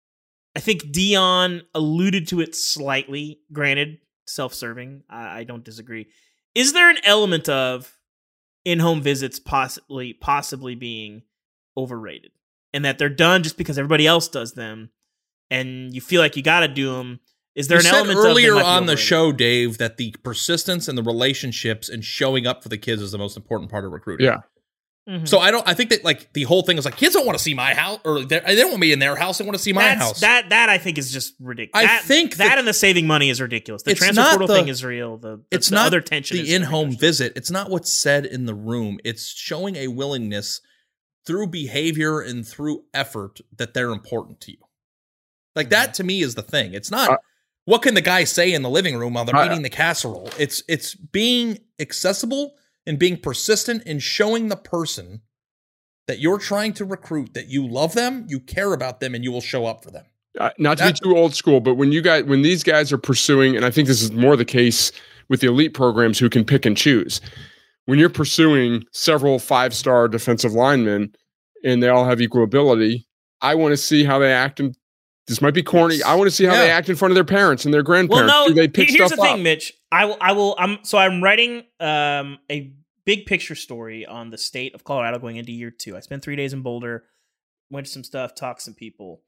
I think Deion alluded to it slightly. Granted, self-serving. I, I don't disagree. Is there an element of in-home visits possibly possibly being overrated, and that they're done just because everybody else does them, and you feel like you got to do them? Is there you an said element earlier of they might be on the overrated? show, Dave, that the persistence and the relationships and showing up for the kids is the most important part of recruiting? Yeah. Mm-hmm. So I don't. I think that like the whole thing is like kids don't want to see my house, or they they don't want me in their house. They want to see my That's, house. That that I think is just ridiculous. I that, think that that- and the saving money is ridiculous. The It's transfer not portal the- thing is real. The, the it's the not other tension. the is in-home ridiculous. visit. It's not what's said in the room. It's showing a willingness through behavior and through effort that they're important to you. Like that to me is the thing. It's not Uh, what can the guy say in the living room while they're uh, eating the casserole. It's it's being accessible and being persistent in showing the person that you're trying to recruit that you love them, you care about them, and you will show up for them. Uh, not to That- be too old school, but when you guys, when these guys are pursuing, and I think this is more the case with the elite programs who can pick and choose. When you're pursuing several five-star defensive linemen and they all have equal ability, I want to see how they act. In, this might be corny. I want to see how Yeah. they act in front of their parents and their Well, grandparents. no. Do they pick here's stuff the thing, up? Mitch. I will. I will. I'm so I'm writing um, a big picture story on the state of Colorado going into year two. I spent three days in Boulder, went to some stuff, talked to some people.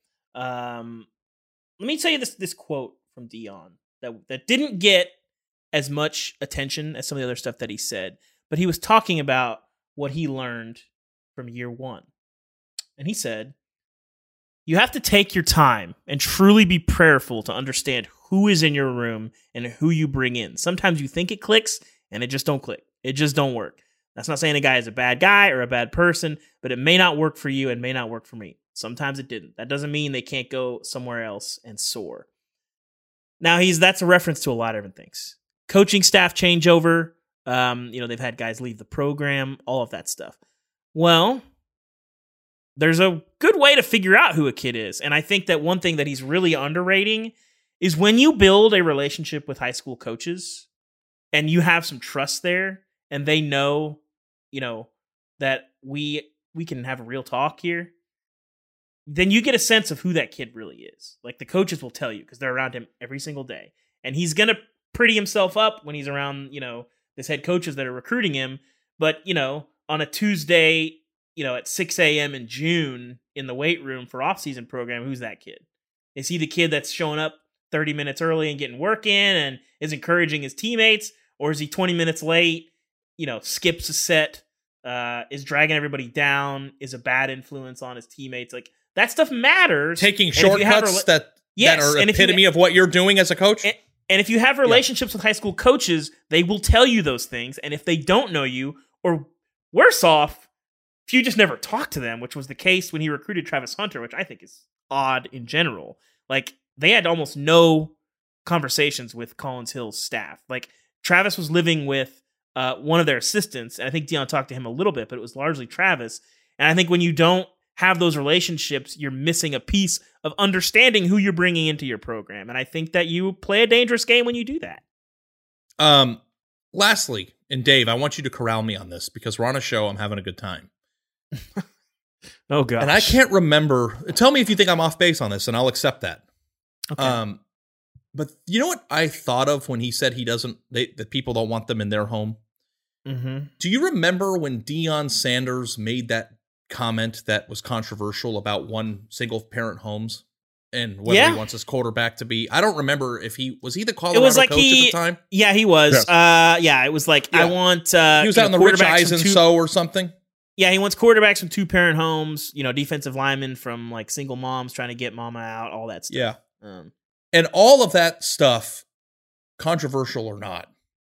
Um, let me tell you this this quote from Deion that that didn't get as much attention as some of the other stuff that he said, but he was talking about what he learned from year one, and he said, "You have to take your time and truly be prayerful to understand who is in your room and who you bring in. Sometimes you think it clicks and it just don't click. It just don't work. That's not saying a guy is a bad guy or a bad person, but it may not work for you and may not work for me. Sometimes it didn't. That doesn't mean they can't go somewhere else and soar." Now he's that's a reference to a lot of different things. Coaching staff changeover. Um, you know, they've had guys leave the program, all of that stuff. Well, there's a good way to figure out who a kid is. And I think that one thing that he's really underrating is when you build a relationship with high school coaches and you have some trust there and they know, you know, that we we can have a real talk here, then you get a sense of who that kid really is. Like the coaches will tell you because they're around him every single day. And he's going to pretty himself up when he's around, you know, this head coaches that are recruiting him. But, you know, on a Tuesday, you know, at six a.m. in June in the weight room for off-season program, who's that kid? Is he the kid that's showing up thirty minutes early and getting work in and is encouraging his teammates? Or is he twenty minutes late, you know, skips a set, uh, is dragging everybody down, is a bad influence on his teammates? Like, that stuff matters. Taking And if you have shortcuts rela- that, Yes, that are and if you- epitome of what you're doing as a coach. And, and if you have relationships with high school coaches, they will tell you those things. And if they don't know you, or worse off, if you just never talk to them, which was the case when he recruited Travis Hunter, which I think is odd in general. Like, they had almost no conversations with Collins Hill's staff. Like, Travis was living with uh, one of their assistants, and I think Deion talked to him a little bit, but it was largely Travis. And I think when you don't have those relationships, you're missing a piece of understanding who you're bringing into your program. And I think that you play a dangerous game when you do that. Um, lastly, and Dave, I want you to corral me on this because we're on a show. I'm having a good time. Oh, God. And I can't remember. Tell me if you think I'm off base on this, and I'll accept that. Okay. Um, but you know what I thought of when he said he doesn't, they, that people don't want them in their home? Mm-hmm. Do you remember when Deion Sanders made that comment that was controversial about one single parent homes and whether Yeah. he wants his quarterback to be? I don't remember if he was he the Colorado It was like coach he, at the time. Yeah, he was. Yes. Uh, yeah, it was like, I Yeah. want, uh, He was you out in know, the Rich quarterbacks from Eisen two- show or something. Yeah, he wants quarterbacks from two parent homes, you know, defensive linemen from like single moms trying to get mama out, all that stuff. Yeah. Um, and all of that stuff, controversial or not,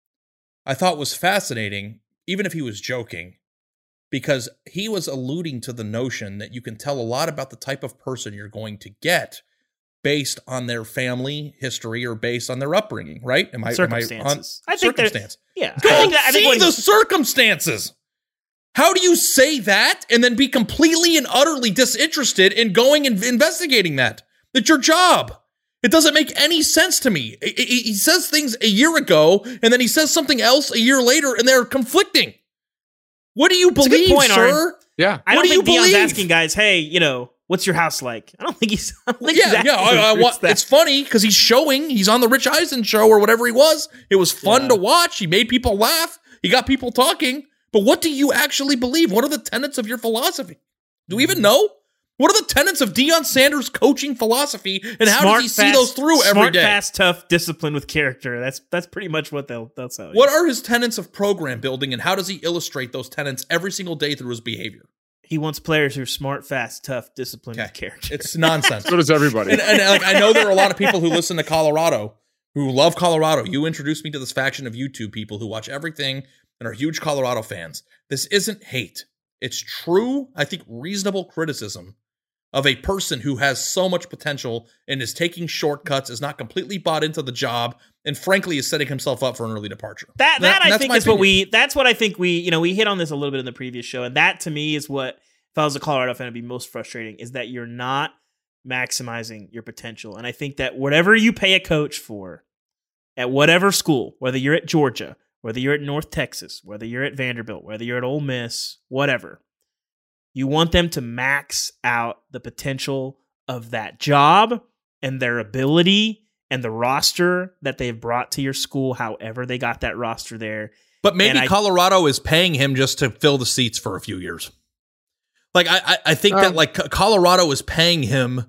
I thought was fascinating, even if he was joking, because he was alluding to the notion that you can tell a lot about the type of person you're going to get based on their family history or based on their upbringing, right? Am I, circumstances. Am I on I think circumstance? Yeah. Go I think that, I think see what the he- circumstances. How do you say that and then be completely and utterly disinterested in going and investigating that? That's your job. It doesn't make any sense to me. He says things a year ago, and then he says something else a year later, and they're conflicting. What do you That's a believe, good point, sir? Aaron. Yeah. I don't What do think you Deion's believe? asking guys, hey, you know, what's your house like? I don't think he's. I don't think Yeah, he's asking yeah. I, I, if wa- it's that. it's funny because he's showing. He's on the Rich Eisen show or whatever he was. It was fun Yeah. to watch. He made people laugh. He got people talking. But what do you actually believe? What are the tenets of your philosophy? Do we even know? What are the tenets of Deion Sanders' coaching philosophy, and how Smart, does he see fast- those through every smart, day? fast, tough, discipline with character. That's that's pretty much what they'll they'll tell you. What are his tenets of program building, and how does he illustrate those tenets every single day through his behavior? He wants players who are smart, fast, tough, disciplined Okay. with character. It's nonsense. So does everybody. and, and like, I know there are a lot of people who listen to Colorado who love Colorado. You introduced me to this faction of YouTube people who watch everything and are huge Colorado fans. This isn't hate. It's true, I think, reasonable criticism of a person who has so much potential and is taking shortcuts, is not completely bought into the job, and frankly is setting himself up for an early departure. That that, I that's think my is what opinion. we. That's what I think we. You know, we hit on this a little bit in the previous show, and that to me is what, if I was a Colorado fan, would be most frustrating is that you're not maximizing your potential. And I think that whatever you pay a coach for, at whatever school, whether you're at Georgia, whether you're at North Texas, whether you're at Vanderbilt, whether you're at Ole Miss, whatever, you want them to max out the potential of that job and their ability and the roster that they've brought to your school, however they got that roster there. But maybe And I- Colorado is paying him just to fill the seats for a few years. Like, I, I, I think that, Um, like, Colorado is paying him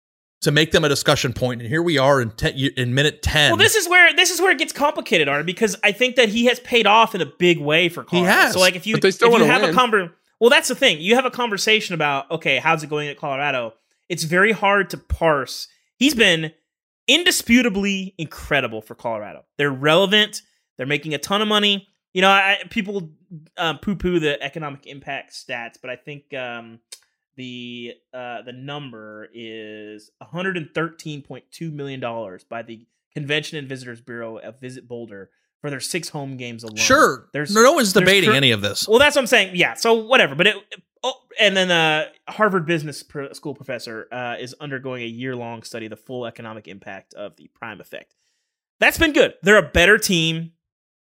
to make them a discussion point, and here we are in ten, in minute ten. Well, this is where this is where it gets complicated, Art, because I think that he has paid off in a big way for Colorado. has, So, like, if you but they still if you wanna have win. a conver- well, that's the thing. You have a conversation about, okay, how's it going at Colorado? It's very hard to parse. He's been indisputably incredible for Colorado. They're relevant. They're making a ton of money. You know, I, people um, poo-poo the economic impact stats, but I think um, the uh, the number is one hundred thirteen point two million dollars by the Convention and Visitors Bureau of Visit Boulder for their six home games alone. sure. There's no one's there's debating cur- any of this. Well, that's what I'm saying. Yeah, so whatever. But it, oh, and then uh, Harvard Business Pro- School professor uh, is undergoing a year-long study of the full economic impact of the prime effect. That's been good. They're a better team.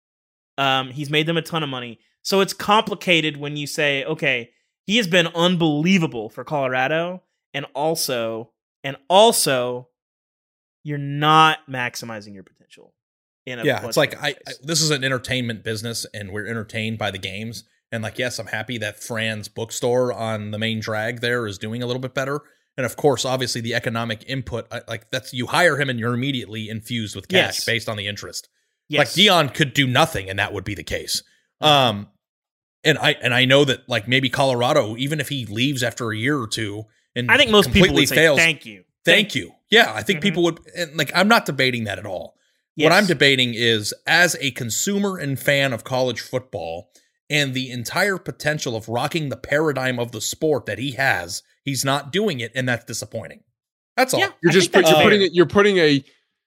Um, he's made them a ton of money. So it's complicated when you say, okay, he has been unbelievable for Colorado, and also, and also, you're not maximizing your potential. In a Yeah, bunch it's like of I, I. ways. This is an entertainment business, and we're entertained by the games. And like, yes, I'm happy that Fran's bookstore on the main drag there is doing a little bit better. And of course, obviously, the economic input, I- like that's you hire him and you're immediately infused with cash Yes. based on the interest. Yes. Like Dion could do nothing, and that would be the case. Um, and I and I know that like maybe Colorado, even if he leaves after a year or two, and I think most people completely would say, fails, thank you. thank you. Yeah, I think Mhm. people would. And like, I'm not debating that at all. Yes. What I'm debating is, as a consumer and fan of college football and the entire potential of rocking the paradigm of the sport that he has, he's not doing it, and that's disappointing. That's all. Yeah. You're I just think put, that's you're fair. putting it. You're putting a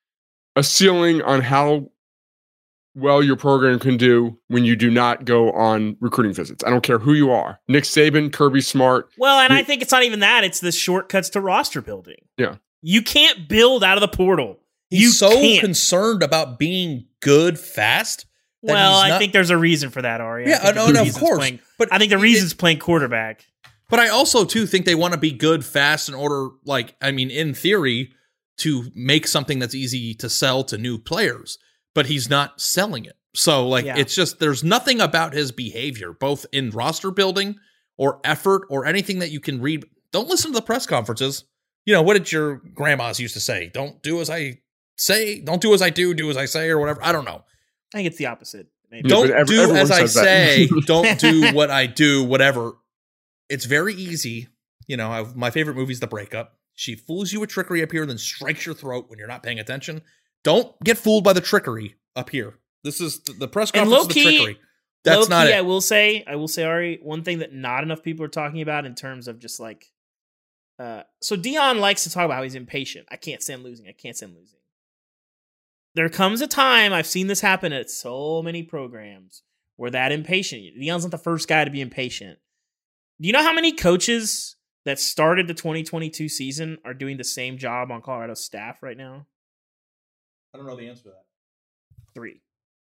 a ceiling on how well your program can do when you do not go on recruiting visits. I don't care who you are. Nick Saban, Kirby Smart. Well, and You- I think it's not even that. It's the shortcuts to roster building. Yeah. You can't build out of the portal. He's you so can't. concerned about being good fast. that Well, he's I not- think there's a reason for that, Ari. I Yeah, think no, the no, of reason's course. playing- But I think the it- reason's playing quarterback. But I also too think they want to be good fast in order, like, I mean, in theory, to make something that's easy to sell to new players. But he's not selling it. So, like, Yeah. it's just there's nothing about his behavior, both in roster building or effort or anything that you can read. Don't listen to the press conferences. You know, what did your grandmas used to say? Don't do as I say. Don't do as I do. Do as I say, or whatever. I don't know. I think it's the opposite. Maybe. Yeah, Don't but ev- do everyone as I says that. say. Don't do what I do. Whatever. it's very easy. You know, I've, my favorite movie is The Breakup. She fools you with trickery up here, then strikes your throat when you're not paying attention. Don't get fooled by the trickery up here. This is the press conference. And low-key, the trickery. That's low-key, not it. I will say, I will say, Ari, one thing that not enough people are talking about in terms of just like, uh, so Deion likes to talk about how he's impatient. I can't stand losing. I can't stand losing. There comes a time, I've seen this happen at so many programs, where that impatient, Deion's not the first guy to be impatient. Do you know how many coaches that started the twenty twenty-two season are doing the same job on Colorado's staff right now? I don't know the answer to that. Three.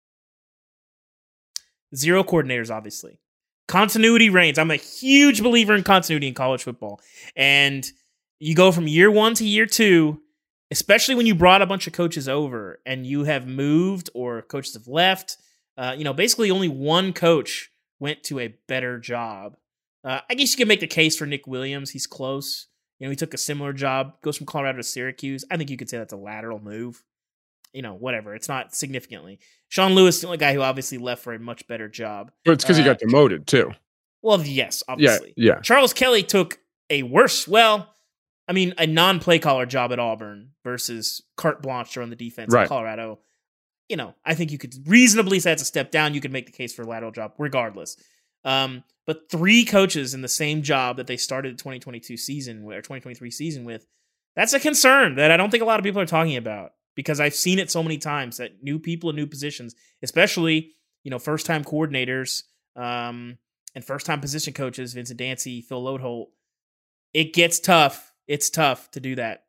Zero coordinators, obviously. Continuity reigns. I'm a huge believer in continuity in college football. And you go from year one to year two, especially when you brought a bunch of coaches over and you have moved or coaches have left. Uh, you know, basically only one coach went to a better job. Uh, I guess you could make the case for Nick Williams. He's close. You know, he took a similar job, goes from Colorado to Syracuse. I think you could say that's a lateral move. You know, whatever. It's not significantly. Sean Lewis, the only guy who obviously left for a much better job. But it's because uh, he got demoted, too. Well, yes, obviously. Yeah, yeah. Charles Kelly took a worse, well, I mean, a non-play caller job at Auburn versus carte blanche to run the defense right. in Colorado. You know, I think you could reasonably say it's a step down. You could make the case for a lateral job regardless. Um, but three coaches in the same job that they started the twenty twenty-two season with, or twenty twenty-three season with, that's a concern that I don't think a lot of people are talking about, because I've seen it so many times that new people in new positions, especially, you know, first-time coordinators um, and first-time position coaches, Vincent Dancy, Phil Lodeholt, it gets tough. It's tough to do that.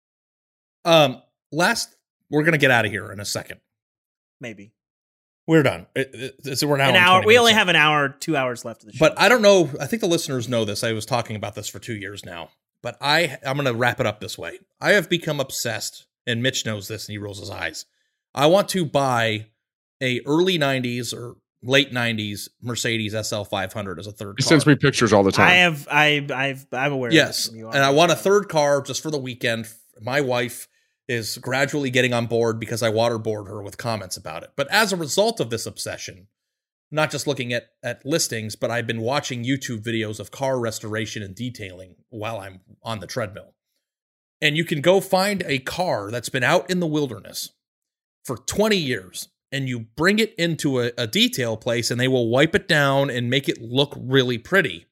Um, last, we're going to get out of here in a second. Maybe. We're done. It, it, so we're now an hour. We only have an hour, two hours left of the show. But I don't know. I think the listeners know this. I was talking about this for two years now. But I, I'm going to wrap it up this way. I have become obsessed, and Mitch knows this, and he rolls his eyes. I want to buy a early nineties or late nineties Mercedes S L five hundred as a third He car. sends me pictures all the time. I have, I, I've, I'm aware. Yes, of this and I want a third car just for the weekend. My wife is gradually getting on board because I waterboard her with comments about it. But as a result of this obsession, not just looking at, at listings, but I've been watching YouTube videos of car restoration and detailing while I'm on the treadmill. And you can go find a car that's been out in the wilderness for twenty years, and you bring it into a, a detail place, and they will wipe it down and make it look really pretty.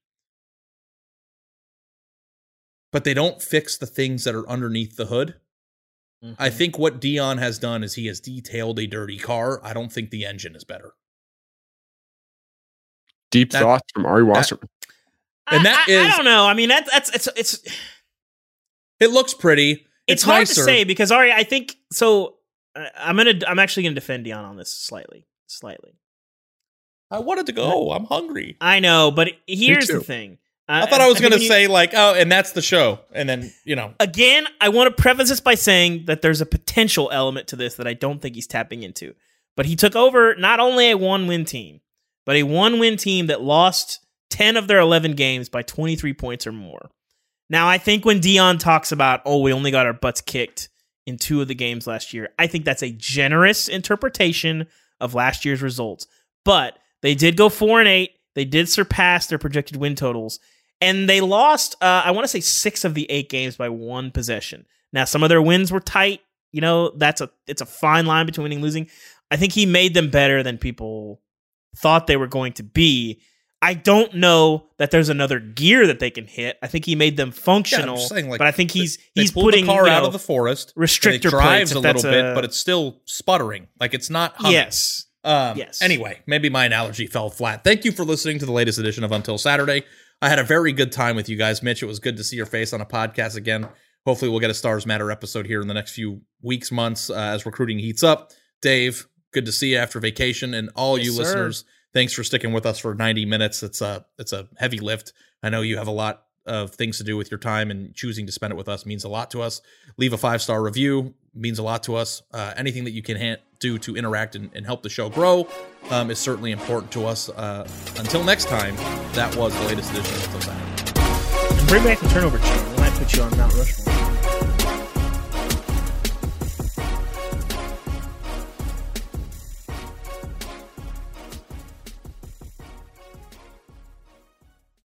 But they don't fix the things that are underneath the hood. Mm-hmm. I think what Deion has done is he has detailed a dirty car. I don't think the engine is better. Deep that, thoughts from Ari Wasserman. I, and that I, is, I don't know. I mean, that, that's it's it's. It looks pretty. It's, it's hard nicer. to say because Ari, I think so. Uh, I'm gonna. I'm actually gonna defend Deion on this slightly. Slightly. I wanted to go. I'm hungry. I know, but here's the thing. I thought I was going to say, like, oh, and that's the show. And then, you know. Again, I want to preface this by saying that there's a potential element to this that I don't think he's tapping into. But he took over not only a one-win team, but a one-win team that lost ten of their eleven games by twenty-three points or more. Now, I think when Deion talks about, oh, we only got our butts kicked in two of the games last year, I think that's a generous interpretation of last year's results. But they did go four and eight. They did surpass their projected win totals. And they lost, uh, I want to say six of the eight games by one possession. Now, some of their wins were tight. You know, that's a it's a fine line between winning and losing. I think he made them better than people thought they were going to be. I don't know that there's another gear that they can hit. I think he made them functional, yeah, saying, like, but I think he's they he's pulled putting the car you know, out of the forest. Restrictor it drives plates, a little bit, a, but it's still sputtering. Like it's not. Humming. Yes. Um, yes. Anyway, maybe my analogy fell flat. Thank you for listening to the latest edition of Until Saturday. I had a very good time with you guys, Mitch. It was good to see your face on a podcast again. Hopefully, we'll get a Stars Matter episode here in the next few weeks, months, uh, as recruiting heats up. Dave, good to see you after vacation, and all yes, you sir. listeners. Thanks for sticking with us for ninety minutes. It's a it's a heavy lift. I know you have a lot of things to do with your time, and choosing to spend it with us means a lot to us. Leave a five-star review. Means a lot to us. Uh, anything that you can ha- do to interact and, and help the show grow um, is certainly important to us. Uh, until next time, that was the latest edition of Until Saturday. And bring back the turnover chain. We might put you on Mount Rushmore.